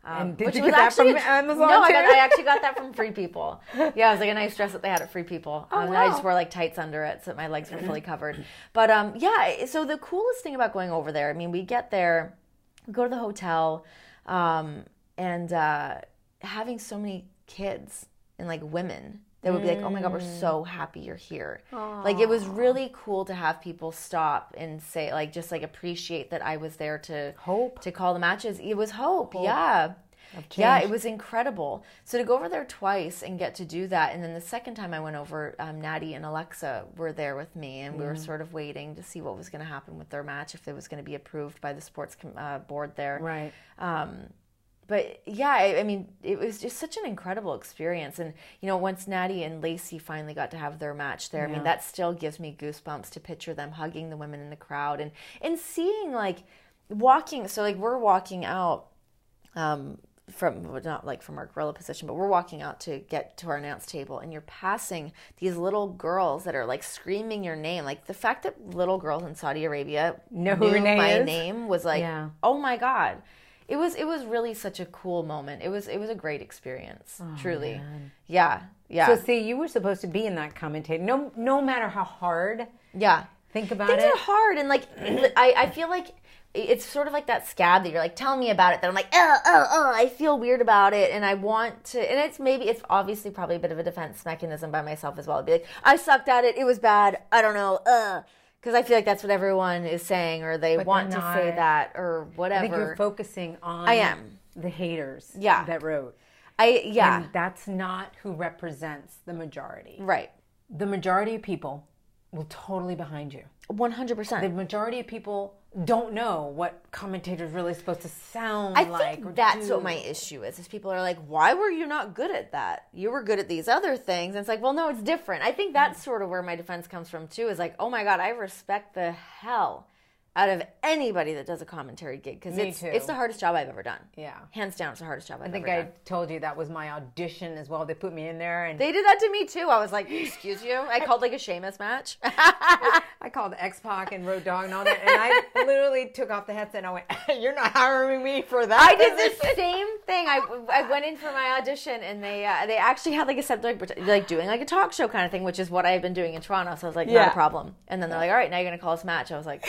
Um, And did which you was get that actually from a- Amazon No, I, too? got, I actually got that from Free People. Yeah, it was like a nice dress that they had at Free People. Oh, um, and I just wow. wore like tights under it so that my legs were fully covered. But um, yeah, so the coolest thing about going over there, I mean, we get there, we go to the hotel, um, and uh, having so many kids and like women that would be like, oh my God, we're so happy you're here. Aww. Like it was really cool to have people stop and say, like, just like appreciate that I was there to Hope. to call the matches. It was hope, Hope. yeah. Of Yeah, change. it was incredible. So to go over there twice and get to do that, and then the second time I went over, um, Natty and Alexa were there with me, and we were sort of waiting to see what was going to happen with their match, if it was going to be approved by the sports com- uh, board there. Right. Um, but yeah, I, I mean, it was just such an incredible experience. And, you know, once Natty and Lacey finally got to have their match there, I Yeah. mean, that still gives me goosebumps to picture them hugging the women in the crowd and, and seeing, like, walking. So, like, we're walking out um, from, well, not like from our gorilla position, but we're walking out to get to our announce table, and you're passing these little girls that are, like, screaming your name. Like, the fact that little girls in Saudi Arabia Know who knew Renee my is? name was like, Yeah. oh my God. It was it was really such a cool moment. It was it was a great experience, truly. man. Yeah, yeah, So see, you were supposed to be in that commentating. No, no matter how hard. yeah. Think about Things it. are hard, and like I, I feel like it's sort of like that scab that you're like, tell me about it. That I'm like, oh, oh, oh, I feel weird about it, and I want to. And it's maybe it's obviously probably a bit of a defense mechanism by myself as well. I'd be like, I sucked at it. It was bad. I don't know. Uh. Because I feel like that's what everyone is saying, or they But want to they're say not. that, or whatever. I think you're focusing on I am. the haters Yeah. that wrote. I yeah. And that's not who represents the majority. Right. The majority of people will totally behind you. one hundred percent. The majority of people don't know what commentators really supposed to sound I like. think or that's do. what my issue is. Is people are like, why were you not good at that? You were good at these other things. And it's like, well, no, it's different. I think that's sort of where my defense comes from too. Is like, oh my God, I respect the hell out of anybody that does a commentary gig, because Me it's too. it's the hardest job I've ever done. Yeah. Hands down, it's the hardest job I've I think ever I done. told you that was my audition as well. They put me in there, and They did that to me too. I was like, excuse you? I called like a Sheamus match. I called X-Pac and Road Dogg and all that, and I literally took off the headset and I went, "You're not hiring me for that." I did the position." same thing. I, I went in for my audition, and they uh, they actually had like a set like, like doing like a talk show kind of thing, which is what I've been doing in Toronto. So I was like, not Yeah. a problem. And then they're like, all right, now you're gonna call us match. I was like,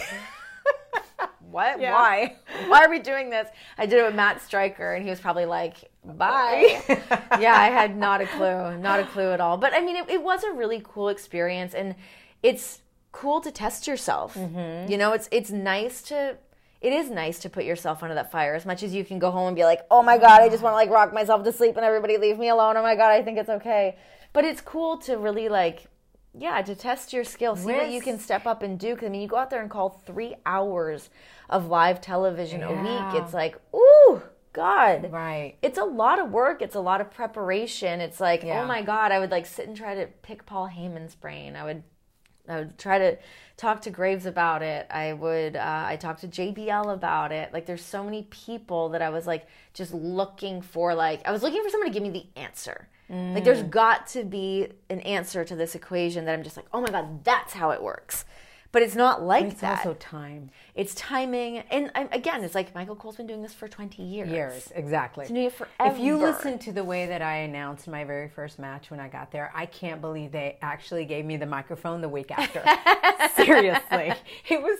what? Yeah. Why? Why are we doing this? I did it with Matt Stryker, and he was probably like, bye. Yeah, I had not a clue, not a clue at all. But I mean, it, it was a really cool experience, and it's cool to test yourself. Mm-hmm. You know, it's it's nice to. It is nice to put yourself under that fire as much as you can go home and be like, oh my God, I just want to like rock myself to sleep and everybody leave me alone. Oh my God, I think it's okay. But it's cool to really like, yeah, to test your skill, see what you Risk. can step up and do. Because I mean, you go out there and call three hours of live television a Yeah. week. It's like, ooh, God. Right. It's a lot of work. It's a lot of preparation. It's like, Yeah. oh my God, I would like sit and try to pick Paul Heyman's brain. I would I would try to talk to Graves about it. I would, uh, I talked to J B L about it. Like, there's so many people that I was like just looking for, like, I was looking for someone to give me the answer. Mm. Like, there's got to be an answer to this equation that I'm just like, oh my God, that's how it works. But it's not like It's that. also time. It's timing. And I, again, it's like Michael Cole's been doing this for twenty years. Years, exactly. He's been doing it forever. If you listen to the way that I announced my very first match when I got there, I can't believe they actually gave me the microphone the week after. Seriously. It was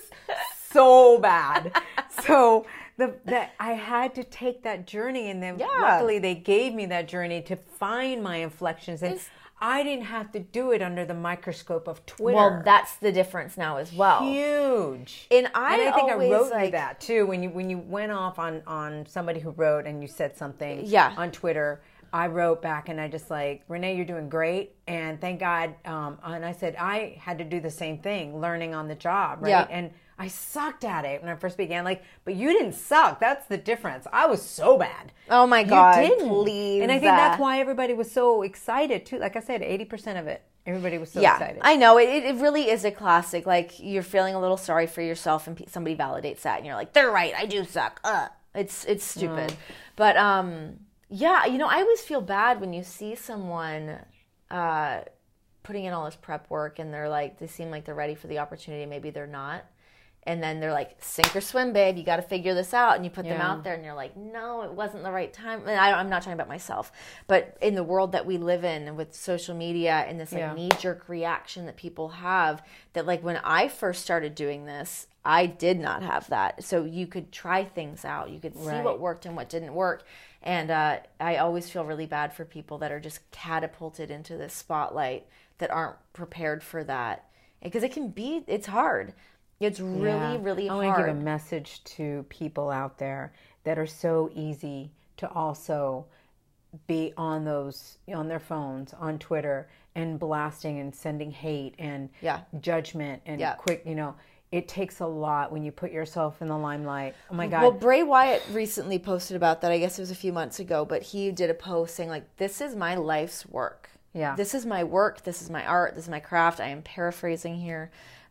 so bad. So the, the I had to take that journey, and then Yeah. luckily they gave me that journey to find my inflections, and I didn't have to do it under the microscope of Twitter. Well, that's the difference now as well. Huge. And I, and I think always, I wrote like, you that too when you when you went off on on somebody who wrote and you said something Yeah. on Twitter. I wrote back and I just like, Renee, you're doing great, and thank God. Um, and I said I had to do the same thing, learning on the job, right? Yeah. And I sucked at it when I first began. Like, but you didn't suck. That's the difference. I was so bad. Oh my You God, didn't. please. And I think that's why everybody was so excited too. Like I said, eighty percent of it, everybody was so yeah, excited. I know. It, it really is a classic. Like, you're feeling a little sorry for yourself, and pe- somebody validates that, and you're like, they're right. I do suck. Uh. It's it's stupid. But um, yeah, you know, I always feel bad when you see someone uh, putting in all this prep work, and they're like, they seem like they're ready for the opportunity. Maybe they're not. And then they're like, sink or swim, babe. You got to figure this out. And you put them Yeah. out there and you're like, no, it wasn't the right time. And I, I'm not talking about myself. But in the world that we live in with social media and this like Yeah. knee-jerk reaction that people have, that like when I first started doing this, I did not have that. So you could try things out. You could see Right. what worked and what didn't work. And uh, I always feel really bad for people that are just catapulted into this spotlight that aren't prepared for that. Because it can be, it's hard. It's really, Yeah. really I hard. want to give a message to people out there that are so easy to also be on those, on their phones, on Twitter, and blasting and sending hate and Yeah. judgment and Yeah. quick, you know, it takes a lot when you put yourself in the limelight. Oh my God. Well, Bray Wyatt recently posted about that. I guess it was a few months ago, but he did a post saying like, this is my life's work. Yeah. This is my work. This is my art. This is my craft. I am paraphrasing here.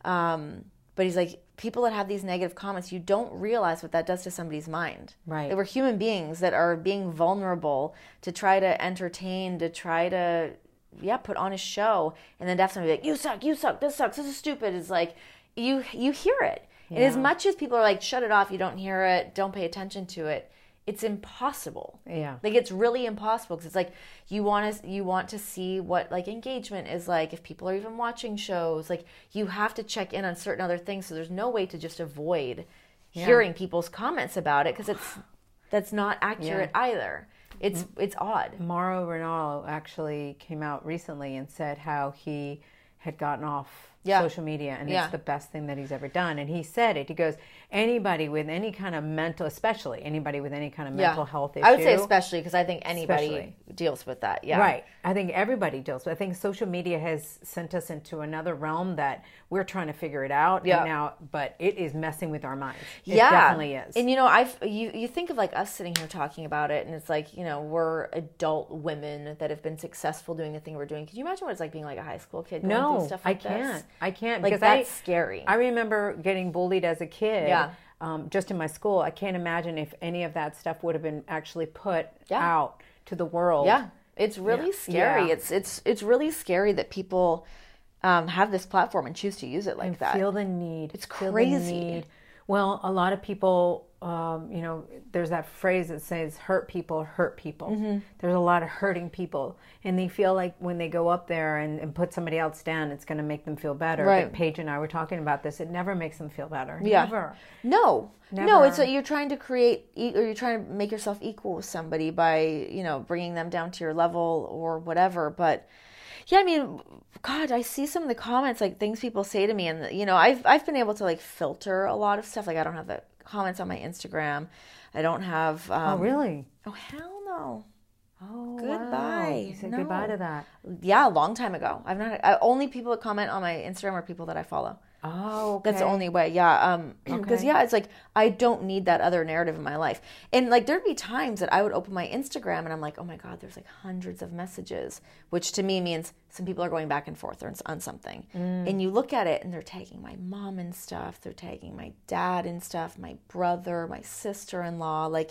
Um, but he's like, people that have these negative comments, you don't realize what that does to somebody's mind. Right. They were human beings that are being vulnerable to try to entertain, to try to, yeah, put on a show. And then definitely be like, you suck, you suck, this sucks, this is stupid. It's like, you you hear it. And as much as people are like, shut it off, you don't hear it, don't pay attention to it, it's impossible. Yeah. Like it's really impossible because it's like you want to you want to see what like engagement is like, if people are even watching shows. Like you have to check in on certain other things. So there's no way to just avoid hearing people's comments about it because it's that's not accurate either. It's it's odd. Mauro Ranallo actually came out recently and said how he had gotten off Yeah. social media and Yeah. it's the best thing that he's ever done. And he said it. He goes, anybody with any kind of mental, especially anybody with any kind of mental health issue. I would say especially because I think anybody Especially. deals with that. Yeah. Right. I think everybody deals with it. I think social media has sent us into another realm that we're trying to figure it out. Yeah. And now, but it is messing with our minds. It Yeah, definitely is. And you know, I've you you think of like us sitting here talking about it, and it's like, you know, we're adult women that have been successful doing the thing we're doing. Can you imagine what it's like being like a high school kid? Going No, through stuff I like can't. This? I can't Like because that's I, scary. I remember getting bullied as a kid. Yeah. Um, just in my school. I can't imagine if any of that stuff would have been actually put Yeah. out to the world. Yeah, it's really Yeah. scary. Yeah. It's it's it's really scary that people um, have this platform and choose to use it like and that. feel the need. It's Feel the crazy. need. Well, a lot of people, um, you know, there's that phrase that says hurt people hurt people. Mm-hmm. There's a lot of hurting people. And they feel like when they go up there and, and put somebody else down, it's going to make them feel better. Right. But Paige and I were talking about this. It never makes them feel better. Yeah. Never. No, no, Never. it's that you're trying to create, e- or you're trying to make yourself equal with somebody by, you know, bringing them down to your level or whatever. But yeah, I mean, God, I see some of the comments, like things people say to me, and you know, I've I've been able to like filter a lot of stuff. Like I don't have the comments on my Instagram. I don't have. Um, Oh, really? Oh hell no. Oh, Goodbye. Wow. You said No. goodbye to that. Yeah, a long time ago. I've not. I, only people that comment on my Instagram are people that I follow. Oh, okay. That's the only way, yeah. Um, because Okay. yeah, it's like I don't need that other narrative in my life. And like there'd be times that I would open my Instagram and I'm like, oh my God, there's like hundreds of messages, which to me means some people are going back and forth on, on something. Mm. And you look at it and they're tagging my mom and stuff, they're tagging my dad and stuff, my brother, my sister-in-law, like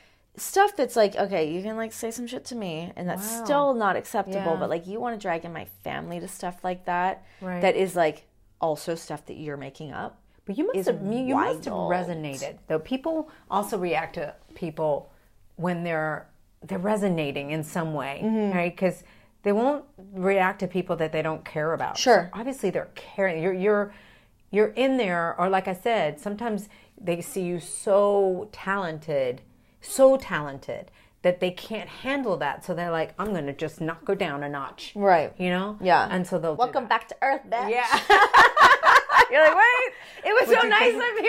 stuff that's like, okay, you can like say some shit to me and that's Wow. still not acceptable, Yeah. but like you want to drag in my family to stuff like that, Right. that is like also stuff that you're making up. But you must is have you you must have wild. resonated. Though people also react to people when they're they're resonating in some way, Mm-hmm. right? Because they won't react to people that they don't care about. Sure. So obviously they're caring. You're you're you're in there, or like I said, sometimes they see you so talented, so talented that they can't handle that. So they're like, I'm going to just not go down a notch. Right. You know? Yeah. And so they'll do Welcome that. back to Earth, bitch. Yeah. You're like, wait, it was Would so you nice take- up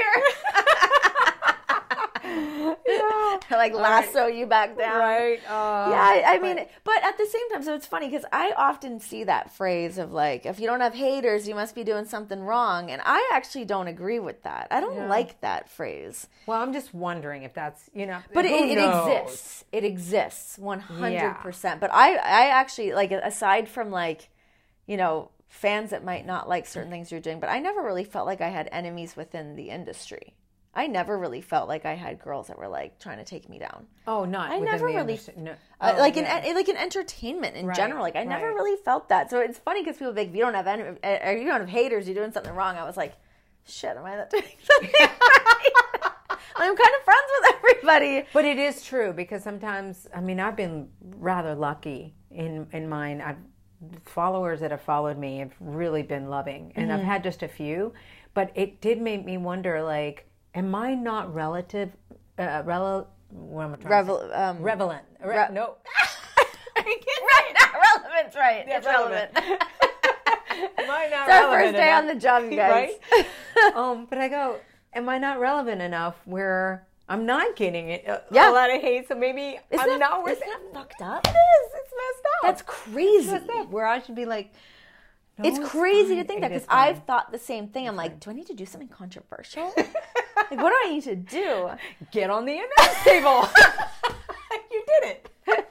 here. like lasso you back down. Right. Uh, Yeah, I I mean, but at the same time, so it's funny because I often see that phrase of like, if you don't have haters, you must be doing something wrong. And I actually don't agree with that. I don't Yeah. like that phrase. Well, I'm just wondering if that's, you know, But who it, it knows? exists. It exists one hundred percent. But I, I actually, like, aside from, like, you know, fans that might not like certain things you're doing, but I never really felt like I had enemies within the industry. I never really felt like I had girls that were, like, trying to take me down. Oh, not I within never the really, industry. No. uh, Oh, like yeah. in like in entertainment in Right, general. Like I never right. really felt that. So it's funny because people are like, if you don't have any, or you don't have haters, you're doing something wrong. I was like, shit, am I not doing something right? I'm kind of friends with everybody. But it is true, because sometimes, I mean, I've been rather lucky in, in mine. I've followers that have followed me have really been loving, and mm-hmm. I've had just a few, but it did make me wonder, like, am I not relative, uh, rel- what am I trying Revel- to say? Um, Relevant. Re- Re- no. Right, not relevant, right. Yeah, it's relevant. relevant. Am I not it's our relevant first day enough? on the job, you guys. Right? um, but I go, am I not relevant enough where I'm not getting it, a, Yeah. a lot of hate, so maybe Isn't I'm that, not worth isn't it. that fucked up? It is. It's messed up. That's crazy. It's messed up, where I should be like, no, it's crazy fine. to think It that, is because fine. I've thought the same thing. I'm like, do I need to do something controversial? Like, what do I need to do? Get on the announce table. You did it.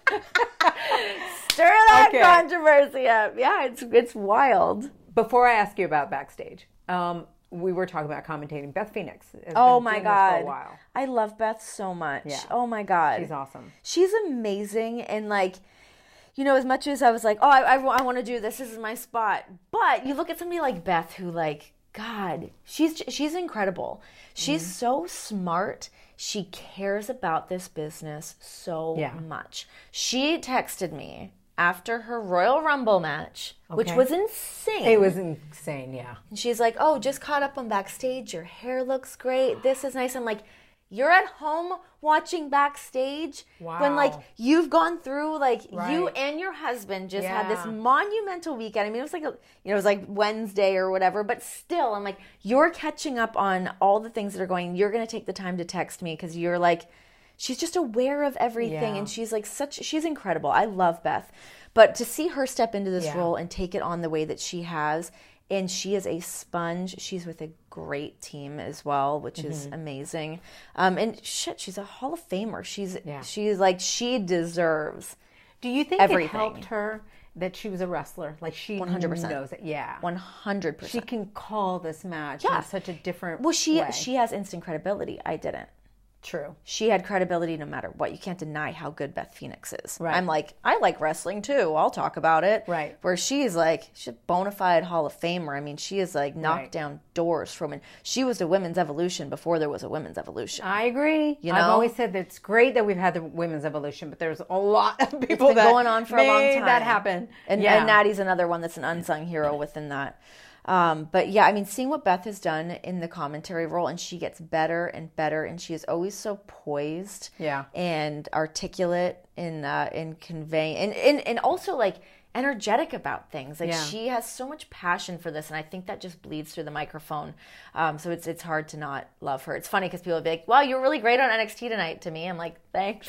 Stir that Okay. controversy up. Yeah, it's it's wild. Before I ask you about backstage, um, we were talking about commentating. Beth Phoenix has Oh been my doing this god, for a while. I love Beth so much. Yeah. Oh my god, She's awesome. She's amazing, and like, you know, as much as I was like, oh, I, I, I want to do this. This is my spot. But you look at somebody like Beth, who, like, God, she's she's incredible. She's mm-hmm. so smart. She cares about this business so Yeah. much. She texted me after her Royal Rumble match, which Okay. was insane. It was insane, yeah. And she's like, oh, just caught up on backstage. Your hair looks great. This is nice. I'm like, you're at home watching backstage Wow. when, like, you've gone through, like, Right. you and your husband just had this Yeah. monumental weekend. I mean, it was like, a, you know, it was like Wednesday or whatever, but still, I'm like, you're catching up on all the things that are going. You're going to take the time to text me because you're like, she's just aware of everything, Yeah. and she's like such, she's incredible. I love Beth. But to see her step into this Yeah. role and take it on the way that she has, and she is a sponge. She's with a great team as well, which Mm-hmm. is amazing. Um, and shit, she's a Hall of Famer. She's Yeah. she's like, she deserves Do you think everything. it helped her that she was a wrestler? Like, she one hundred percent knows it. Yeah. one hundred She percent. can call this match Yeah. in such a different Well, she way. she has instant credibility. I didn't. True. She had credibility no matter what. You can't deny how good Beth Phoenix is. Right. I'm like, I like wrestling too. I'll talk about it. Right. Where she's like, she's a bona fide Hall of Famer. I mean, she is like knocked Right. down doors from it. She was a women's evolution before there was a women's evolution. I agree. You I've know? always said that it's great that we've had the women's evolution, but there's a lot of people It's been that going on for a long made time. that happen. And, yeah. and Natty's another one that's an unsung hero within that. Um, but yeah, I mean, seeing what Beth has done in the commentary role, and she gets better and better, and she is always so poised, Yeah. and articulate in uh, in conveying, and, and and also like energetic about things. Like Yeah. she has so much passion for this, and I think that just bleeds through the microphone. Um, so it's it's hard to not love her. It's funny because people will be like, "Wow, you're really great on N X T tonight." To me, I'm like, "Thanks."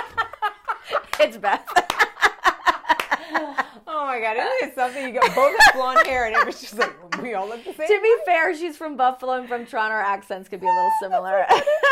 It's Beth. Oh my God, isn't it something? You got both have blonde hair, and everybody's just like, we all look the same. To be fair, she's from Buffalo and from Toronto. Our accents could be a little similar.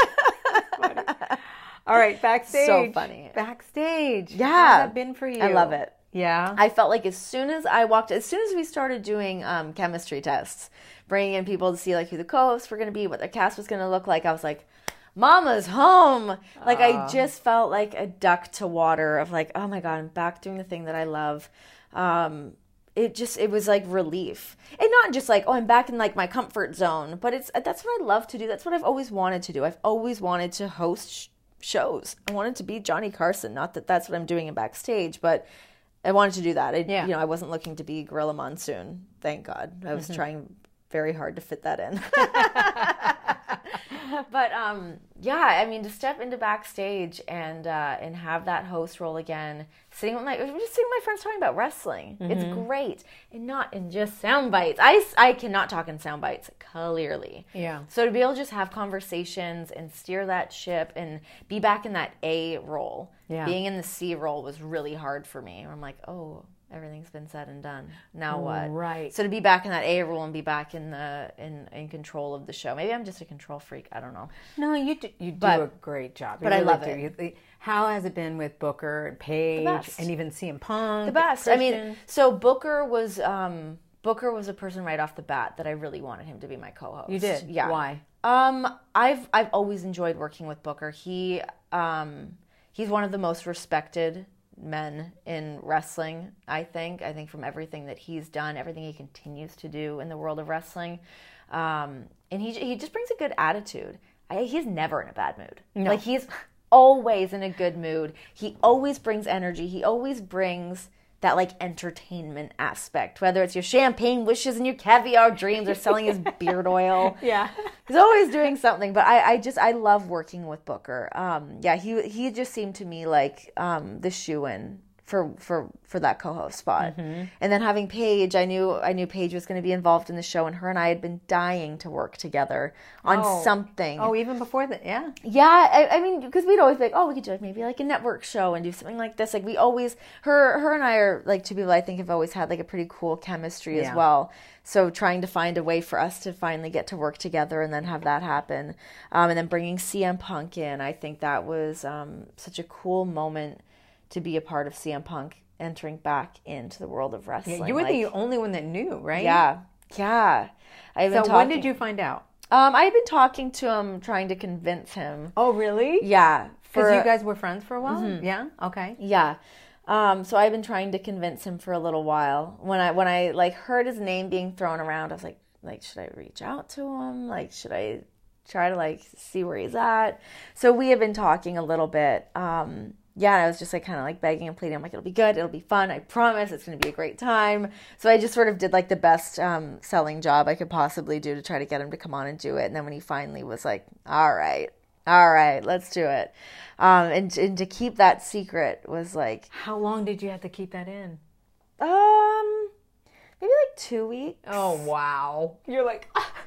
All right, backstage. So funny. Backstage. Yeah. How's that been for you? I love it. Yeah. I felt like as soon as I walked, as soon as we started doing um, chemistry tests, bringing in people to see like who the co-hosts were going to be, what their cast was going to look like, I was like, Mama's home. Like I just felt like a duck to water of like, oh my God, I'm back doing the thing that I love. Um, it just, it was like relief. And not just like, oh, I'm back in like my comfort zone, but it's, that's what I love to do. That's what I've always wanted to do. I've always wanted to host sh- shows. I wanted to be Johnny Carson. Not that that's what I'm doing in backstage, but I wanted to do that. I, Yeah. You know, I wasn't looking to be Gorilla Monsoon. Thank God. I was Mm-hmm. trying very hard to fit that in. But um, yeah, I mean, to step into backstage and uh, and have that host role again, sitting with my just sitting with my friends talking about wrestling, it's great, and not in just sound bites. I, I cannot talk in sound bites clearly. Yeah. So to be able to just have conversations and steer that ship and be back in that A role, Yeah. being in the C role was really hard for me. I'm like, oh, everything's been said and done. Now what? Right. So to be back in that A role and be back in the in, in control of the show. Maybe I'm just a control freak. I don't know. No, you do, you do But- a great job. You but I really love do. it. You- How has it been with Booker and Paige best. and even C M Punk? The best. I mean, Christian? so Booker was um, Booker was a person right off the bat that I really wanted him to be my co-host. You did? Yeah. Why? Um, I've I've always enjoyed working with Booker. He um, he's one of the most respected men in wrestling, I think. I think from everything that he's done, everything he continues to do in the world of wrestling. Um, and he he just brings a good attitude. I, he's never in a bad mood. No. Like he's always in a good mood. He always brings energy. He always brings that like entertainment aspect, whether it's your champagne wishes and your caviar dreams or selling his beard oil. Yeah. He's always doing something, but I, I just, I love working with Booker. Um, yeah, he, he just seemed to me like um, the shoo-in for, for, for that co-host spot. Mm-hmm. And then having Paige, I knew, I knew Paige was going to be involved in the show, and her and I had been dying to work together on Oh. something. Oh, even before that, yeah. Yeah, I, I mean, because we'd always be like, oh, we could do like maybe like a network show and do something like this. Like we always, her, her and I are like two people I think have always had like a pretty cool chemistry Yeah. as well. So trying to find a way for us to finally get to work together and then have that happen, um, and then bringing C M Punk in, I think that was um, such a cool moment to be a part of C M Punk entering back into the world of wrestling. Yeah, you were like, the only one that knew, right? Yeah, yeah. I've So been when talking, did you find out? Um, I had been talking to him, trying to convince him. Oh, really? Yeah. Because for- you guys were friends for a while? Mhm. Yeah? Okay. Yeah. Um, so I've been trying to convince him for a little while. When I when I like heard his name being thrown around, I was like, like, should I reach out to him? Like, should I try to like see where he's at? So we have been talking a little bit. Um, yeah, and I was just like kind of like begging and pleading. I'm like, it'll be good, it'll be fun. I promise, it's going to be a great time. So I just sort of did like the best um, selling job I could possibly do to try to get him to come on and do it. And then when he finally was like, all right. All right, let's do it. Um, and, and to keep that secret was like... How long did you have to keep that in? Um, maybe like two weeks. Oh, wow. You're like,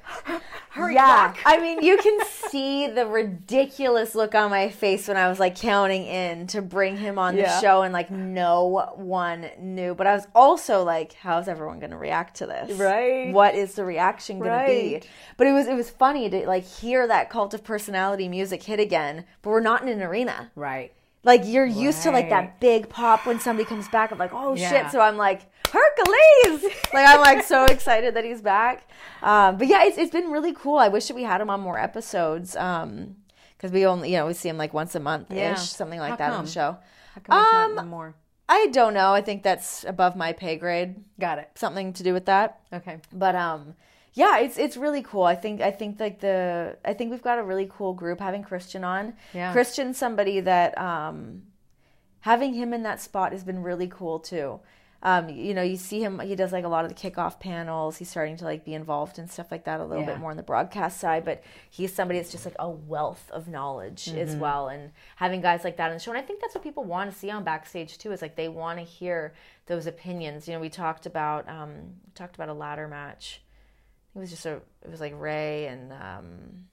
hurry yeah. back. I mean, you can see the ridiculous look on my face when I was like counting in to bring him on Yeah. the show, and like no one knew. But I was also like, how's everyone going to react to this? Right. What is the reaction going to be? Right. But it was it was funny to like hear that Cult of Personality music hit again, but we're not in an arena. Right. Like you're used to like Right. that big pop when somebody comes back. I'm like, oh Yeah. shit. So I'm like, Hercules. Like I'm like so excited that he's back. Um, but yeah, it's it's been really cool. I wish that we had him on more episodes. Um, because we only you know we see him like once a month ish, Yeah. something like How that on come? the show. How come it's not Um, no more? I don't know. I think that's above my pay grade. Got it. Something to do with that. Okay. But um, yeah, it's it's really cool. I think I think like the I think we've got a really cool group having Christian on. Yeah. Christian's somebody that um, having him in that spot has been really cool too. Um, you know, you see him, he does like a lot of the kickoff panels. He's starting to like be involved in stuff like that a little Yeah. bit more on the broadcast side, but he's somebody that's just like a wealth of knowledge as Mhm. well. And having guys like that on the show, and I think that's what people want to see on Backstage too, is like they want to hear those opinions. You know, we talked about, um, we talked about a ladder match. It was just a, it was like Ray and, um,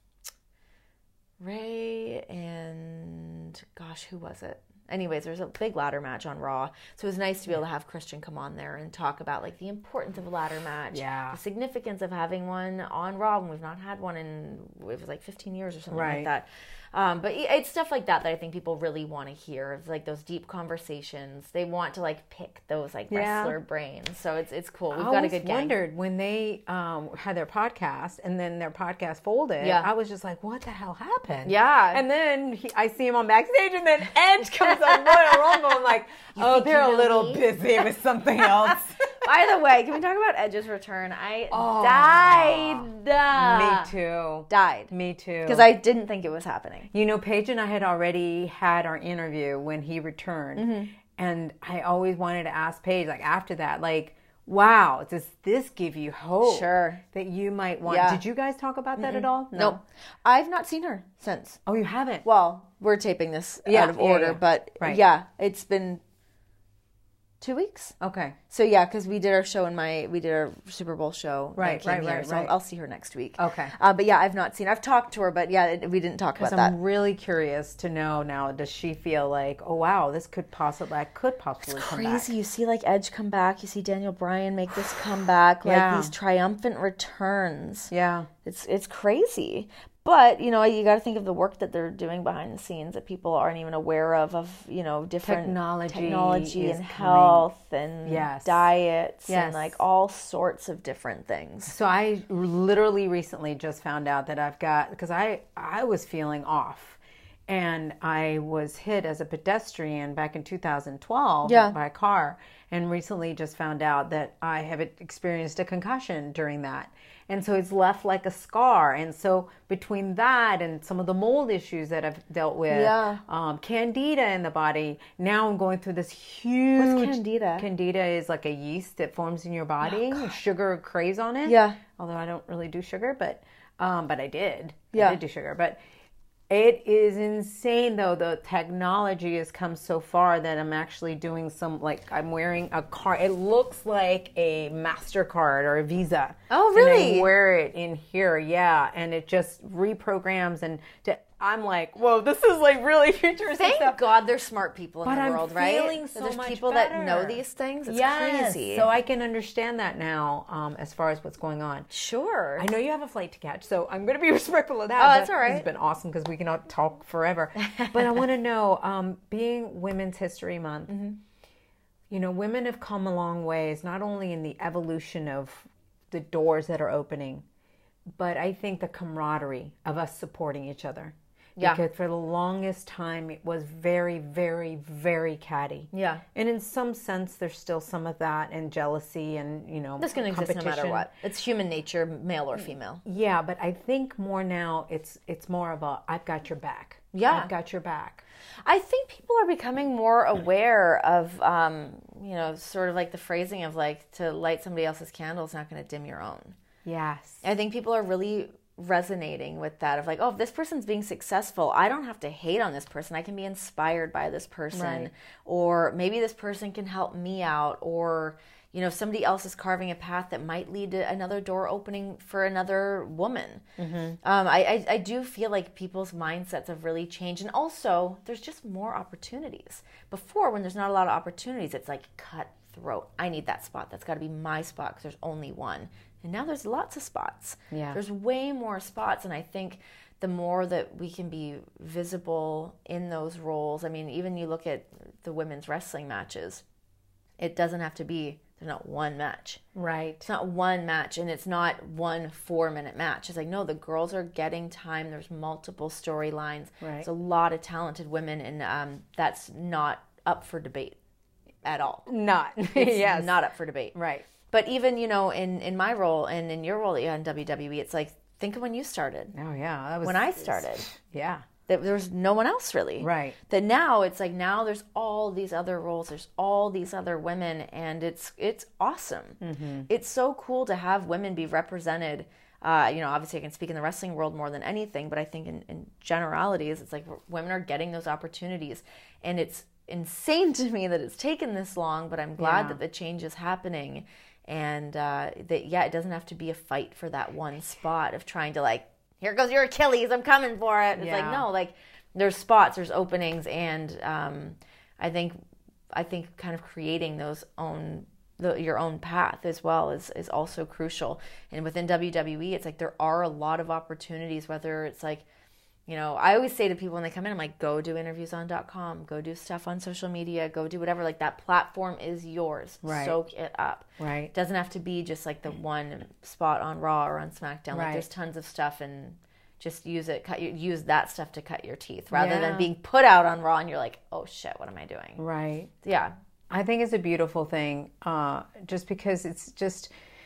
Ray and, gosh, who was it? Anyways, there's a big ladder match on Raw. So it was nice to be able to have Christian come on there and talk about like the importance of a ladder match. Yeah. The significance of having one on Raw when we've not had one in, it was like fifteen years or something Right. like that. Um, but it's stuff like that that I think people really want to hear. It's like those deep conversations. They want to like pick those like Yeah. wrestler brains. So it's it's cool. We've I got a always good gang. wondered when they um, had their podcast and then their podcast folded. Yeah. I was just like, what the hell happened? Yeah. And then he, I see him on Backstage, and then Edge comes on Royal Rumble. I'm like, oh, think they're you a know little me? busy with something else. By the way, can we talk about Edge's return? I Oh. died. Me too. Died. Me too. Because I didn't think it was happening. You know, Paige and I had already had our interview when he returned. Mm-hmm. And I always wanted to ask Paige, like, after that, like, wow, does this give you hope? Sure. That you might want... Yeah. Did you guys talk about that at all? Nope. I've not seen her since. Oh, you haven't? Well, we're taping this Yeah, out of yeah, order, yeah. but Right. yeah, it's been two weeks. Okay. So yeah, because we did our show in my, we did our Super Bowl show. when I Right, came right, here, right, so right. I'll, I'll see her next week. Okay. Uh, but yeah, I've not seen, I've talked to her, but yeah, it, we didn't talk about Because that. I'm really curious to know now, does she feel like, oh, wow, this could possibly, I could possibly come back? Crazy. You see like Edge come back. You see Daniel Bryan make this comeback. Like Yeah. these triumphant returns. Yeah. It's it's crazy. But, you know, you got to think of the work that they're doing behind the scenes that people aren't even aware of, of, you know, different Technology technology is and coming. health and Yes. diets Yes. and like all sorts of different things. So I literally recently just found out that I've got, because I, I was feeling off. And I was hit as a pedestrian back in two thousand twelve Yeah. by a car. And recently just found out that I have experienced a concussion during that. And so it's left like a scar. And so between that and some of the mold issues that I've dealt with, Yeah. um, candida in the body, now I'm going through this huge... What's candida? Candida is like a yeast that forms in your body. Sugar craves on it. Yeah. Although I don't really do sugar, but um, but I did. Yeah. I did do sugar. But it is insane, though. The technology has come so far that I'm actually doing some, like, I'm wearing a card. It looks like a MasterCard or a Visa. Oh, And really? I wear it in here, yeah. And it just reprograms. And to, I'm like, whoa, this is like really futuristic Thank stuff. God there's smart people in But the I'm world, right? feeling That so there's much people that better. know these things. It's Yes. crazy. So I can understand that now, um, as far as what's going on. Sure. I know you have a flight to catch, so I'm going to be respectful of that. Oh, but that's all right. It's been awesome because we cannot talk forever. But I want to know, um, being Women's History Month, Mm-hmm. you know, women have come a long ways, not only in the evolution of the doors that are opening, but I think the camaraderie of us supporting each other. Yeah. Because for the longest time, it was very, very, very catty. Yeah. And in some sense, there's still some of that and jealousy and, you know, That's going to exist no matter competition. what. It's human nature, male or female. Yeah, but I think more now it's it's more of a I've got your back. Yeah. I've got your back. I think people are becoming more aware of, um, you know, sort of like the phrasing of like to light somebody else's candle is not going to dim your own. Yes. I think people are really resonating with that of like, oh, if this person's being successful, I don't have to hate on this person. I can be inspired by this person. Right. Or Or maybe this person can help me out. Or, you know, if somebody else is carving a path that might lead to another door opening for another woman. Mm-hmm. Um, I, I, I do feel like people's mindsets have really changed. And also, there's just more opportunities. Before, when there's not a lot of opportunities, it's like cutthroat. I need that spot. That's got to be my spot because there's only one. And now there's lots of spots. Yeah. There's way more spots. And I think the more that we can be visible in those roles, I mean, even you look at the women's wrestling matches, it doesn't have to be, there's not one match. Right. It's not one match, and it's not one four-minute match. It's like, no, the girls are getting time. There's multiple storylines. Right. There's a lot of talented women, and um, that's not up for debate at all. Not. It's yes. not up for debate. Right. But even, you know, in, in my role and in your role in W W E, it's like, think of when you started. Oh yeah. That was When I started. Yeah. That there was no one else really. Right. That now it's like now there's all these other roles, there's all these other women, and it's it's awesome. Mm-hmm. It's so cool to have women be represented. Uh, you know, obviously I can speak in the wrestling world more than anything, but I think in, in generalities, it's like women are getting those opportunities, and it's insane to me that it's taken this long. But I'm glad Yeah. that the change is happening, and uh, that yeah, it doesn't have to be a fight for that one spot of trying to like. Here goes your Achilles, I'm coming for it. It's Yeah. like, no, like there's spots, there's openings, and um, I think I think kind of creating those own the, your own path as well is, is also crucial. And within W W E, it's like there are a lot of opportunities, whether it's like, you know, I always say to people when they come in, I'm like, go do interviews on .com, go do stuff on social media, go do whatever. Like that platform is yours. Right. Soak it up. Right. It doesn't have to be just like the one spot on Raw or on SmackDown. Like Right. there's tons of stuff, and just use it. Cut your, use that stuff to cut your teeth rather Yeah. than being put out on Raw and you're like, oh shit, what am I doing? Right. Yeah. I think it's a beautiful thing, uh, just because it's just,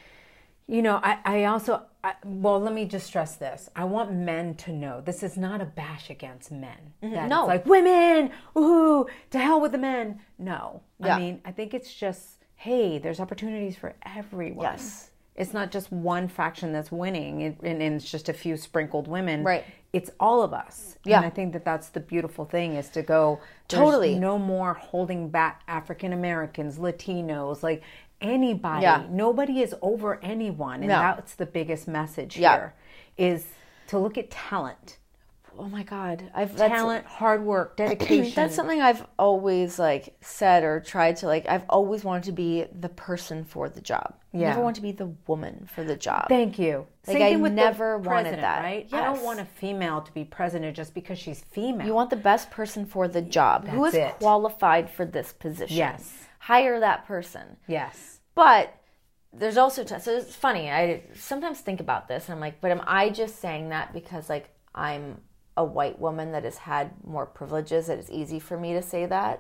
you know, I, I also, I, well, let me just stress this. I want men to know this is not a bash against men. That No. It's like, women, woohoo, to hell with the men. No. Yeah. I mean, I think it's just, hey, there's opportunities for everyone. Yes. It's not just one faction that's winning, and, and it's just a few sprinkled women. Right. It's all of us. Yeah. And I think that that's the beautiful thing is to go, there's Totally. no more holding back African Americans, Latinos, like anybody. Yeah. Nobody is over anyone. And No. that's the biggest message Yeah. here is to look at talent. Oh my God. I've that's- Talent, hard work, dedication. That's something I've always like said or tried to like. I've always wanted to be the person for the job. Yeah. Never want to be the woman for the job. Thank you. Like, Same I thing with never the wanted president, that. right? I Yes. don't want a female to be president just because she's female. You want the best person for the job. Who is That's it. qualified for this position? Yes. Hire that person. Yes. But there's also t- so it's funny. I sometimes think about this, and I'm like, but am I just saying that because like I'm a white woman that has had more privileges that it's easy for me to say that?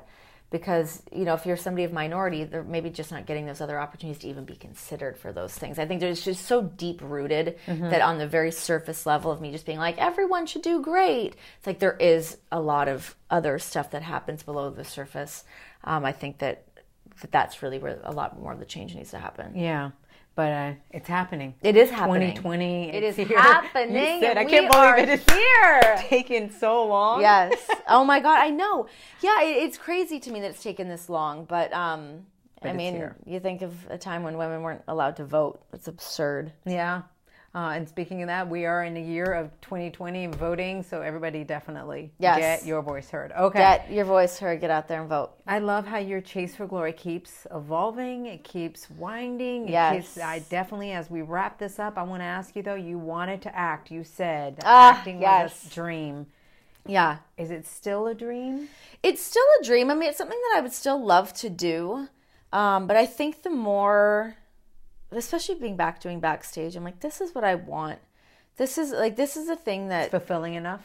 because, you know, if you're somebody of minority, they're maybe just not getting those other opportunities to even be considered for those things. I think there's just so deep rooted mm-hmm. that on the very surface level of me just being like, everyone should do great, it's like there is a lot of other stuff that happens below the surface. Um, I think that, that that's really where a lot more of the change needs to happen. Yeah. But uh, it's happening. It is happening. twenty twenty. It is here. happening. You said, and I can't we believe are it is here. Taking so long. Yes. Oh my God, I know. Yeah, it, it's crazy to me that it's taken this long. But, um, but I mean, here. You think of a time when women weren't allowed to vote. It's absurd. Yeah. Uh, and speaking of that, we are in the year of twenty twenty voting, so everybody definitely yes. get your voice heard. Okay. Get your voice heard. Get out there and vote. I love how your Chase for Glory keeps evolving. It keeps winding. It yes. Keeps, I definitely, as we wrap this up, I want to ask you, though, you wanted to act. You said uh, acting yes. was a dream. Yeah. Is it still a dream? It's still a dream. I mean, it's something that I would still love to do. Um, but I think the more... especially being back doing backstage, I'm like, this is what I want. This is like, this is a thing that... It's fulfilling enough?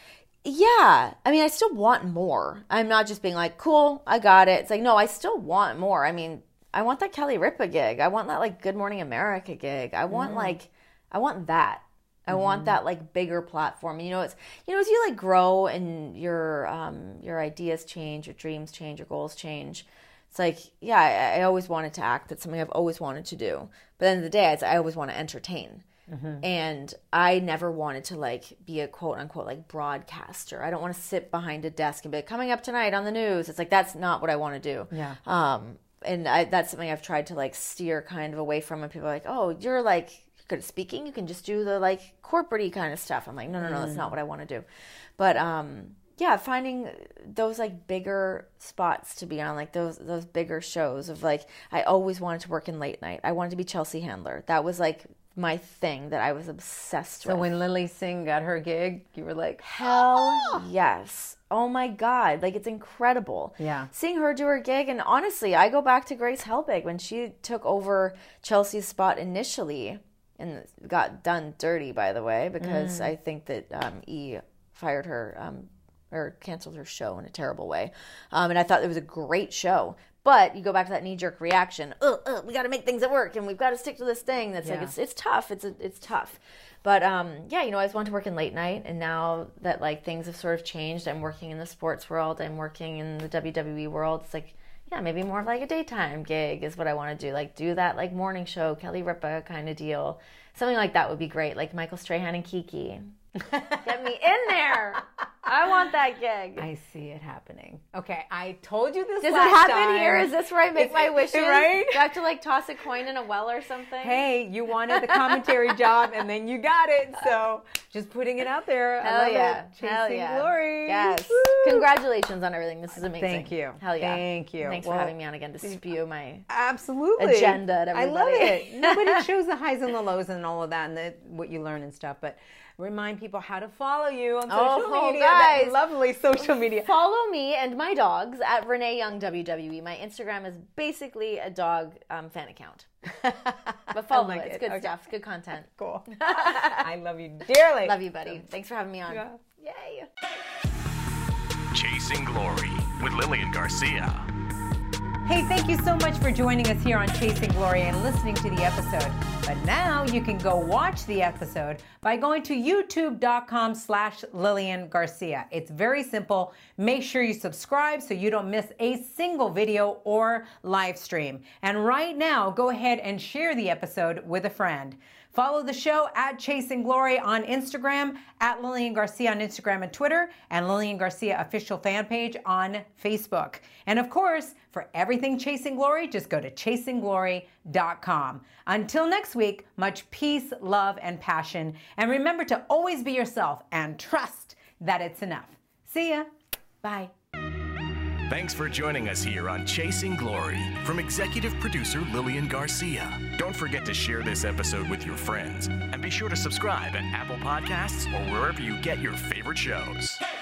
Yeah. I mean, I still want more. I'm not just being like, cool, I got it. It's like, no, I still want more. I mean, I want that Kelly Ripa gig. I want that like Good Morning America gig. I want mm. like, I want that. I mm-hmm. want that like bigger platform. You know, it's, you know, as you like grow and your, um, your ideas change, your dreams change, your goals change. It's like, yeah, I, I always wanted to act. That's something I've always wanted to do. But at the end of the day, I, I always want to entertain. Mm-hmm. And I never wanted to, like, be a quote-unquote, like, broadcaster. I don't want to sit behind a desk and be like, coming up tonight on the news. It's like, that's not what I want to do. Yeah. Um, and I, that's something I've tried to, like, steer kind of away from. And people are like, oh, you're, like, you're good at speaking. You can just do the, like, corporate-y kind of stuff. I'm like, no, no, no, mm. that's not what I want to do. But, um... yeah, finding those like bigger spots to be on, like those those bigger shows of like, I always wanted to work in late night. I wanted to be Chelsea Handler. That was like my thing that I was obsessed so with. So when Lily Singh got her gig, you were like, hell oh! yes. Oh my God. Like, it's incredible. Yeah. Seeing her do her gig. And honestly, I go back to Grace Helbig when she took over Chelsea's spot initially and got done dirty, by the way, because mm. I think that um, E fired her um or canceled her show in a terrible way. Um, and I thought it was a great show. But you go back to that knee-jerk reaction, ugh, ugh, we got to make things that work, and we've got to stick to this thing. That's yeah. like, it's it's tough. It's a, it's tough. But, um, yeah, you know, I always wanted to work in late night, and now that, like, things have sort of changed, I'm working in the sports world, I'm working in the W W E world. It's like, yeah, maybe more of like a daytime gig is what I want to do. Like, do that, like, morning show, Kelly Ripa kind of deal. Something like that would be great, like Michael Strahan and Kiki. Get me in there. I want that gig. I see it happening. Okay, I told you this Does last it happen time. here? Is this where I make Is my it, wishes? Right? Do I have to like toss a coin in a well or something? Hey, you wanted the commentary job and then you got it. So just putting it out there. Hell I love yeah. it. Chasing Hell yeah. Glory. Yes. Woo. Congratulations on everything. This is amazing. Thank you. Hell yeah. Thank you. Thanks well, for having me on again to spew my absolutely agenda at everybody. I love it. Nobody shows the highs and the lows and all of that and the, what you learn and stuff, but remind people how to follow you on social oh, media. Guys. That lovely social media. Follow me and my dogs at Renee Young W W E. My Instagram is basically a dog um, fan account. But follow like it. It's it. good okay. stuff. It's good content. Cool. I love you dearly. Love you, buddy. Thanks for having me on. Yeah. Yay. Chasing Glory with Lillian Garcia. Hey, thank you so much for joining us here on Chasing Glory and listening to the episode. But now you can go watch the episode by going to youtube.com slash Lillian Garcia. It's very simple. Make sure you subscribe so you don't miss a single video or live stream. And right now, go ahead and share the episode with a friend. Follow the show at Chasing Glory on Instagram, at Lillian Garcia on Instagram and Twitter, and Lillian Garcia official fan page on Facebook. And of course, for everything Chasing Glory, just go to chasing glory dot com. Until next week, much peace, love, and passion. And remember to always be yourself and trust that it's enough. See ya. Bye. Thanks for joining us here on Chasing Glory from executive producer Lillian Garcia. Don't forget to share this episode with your friends and be sure to subscribe at Apple Podcasts or wherever you get your favorite shows.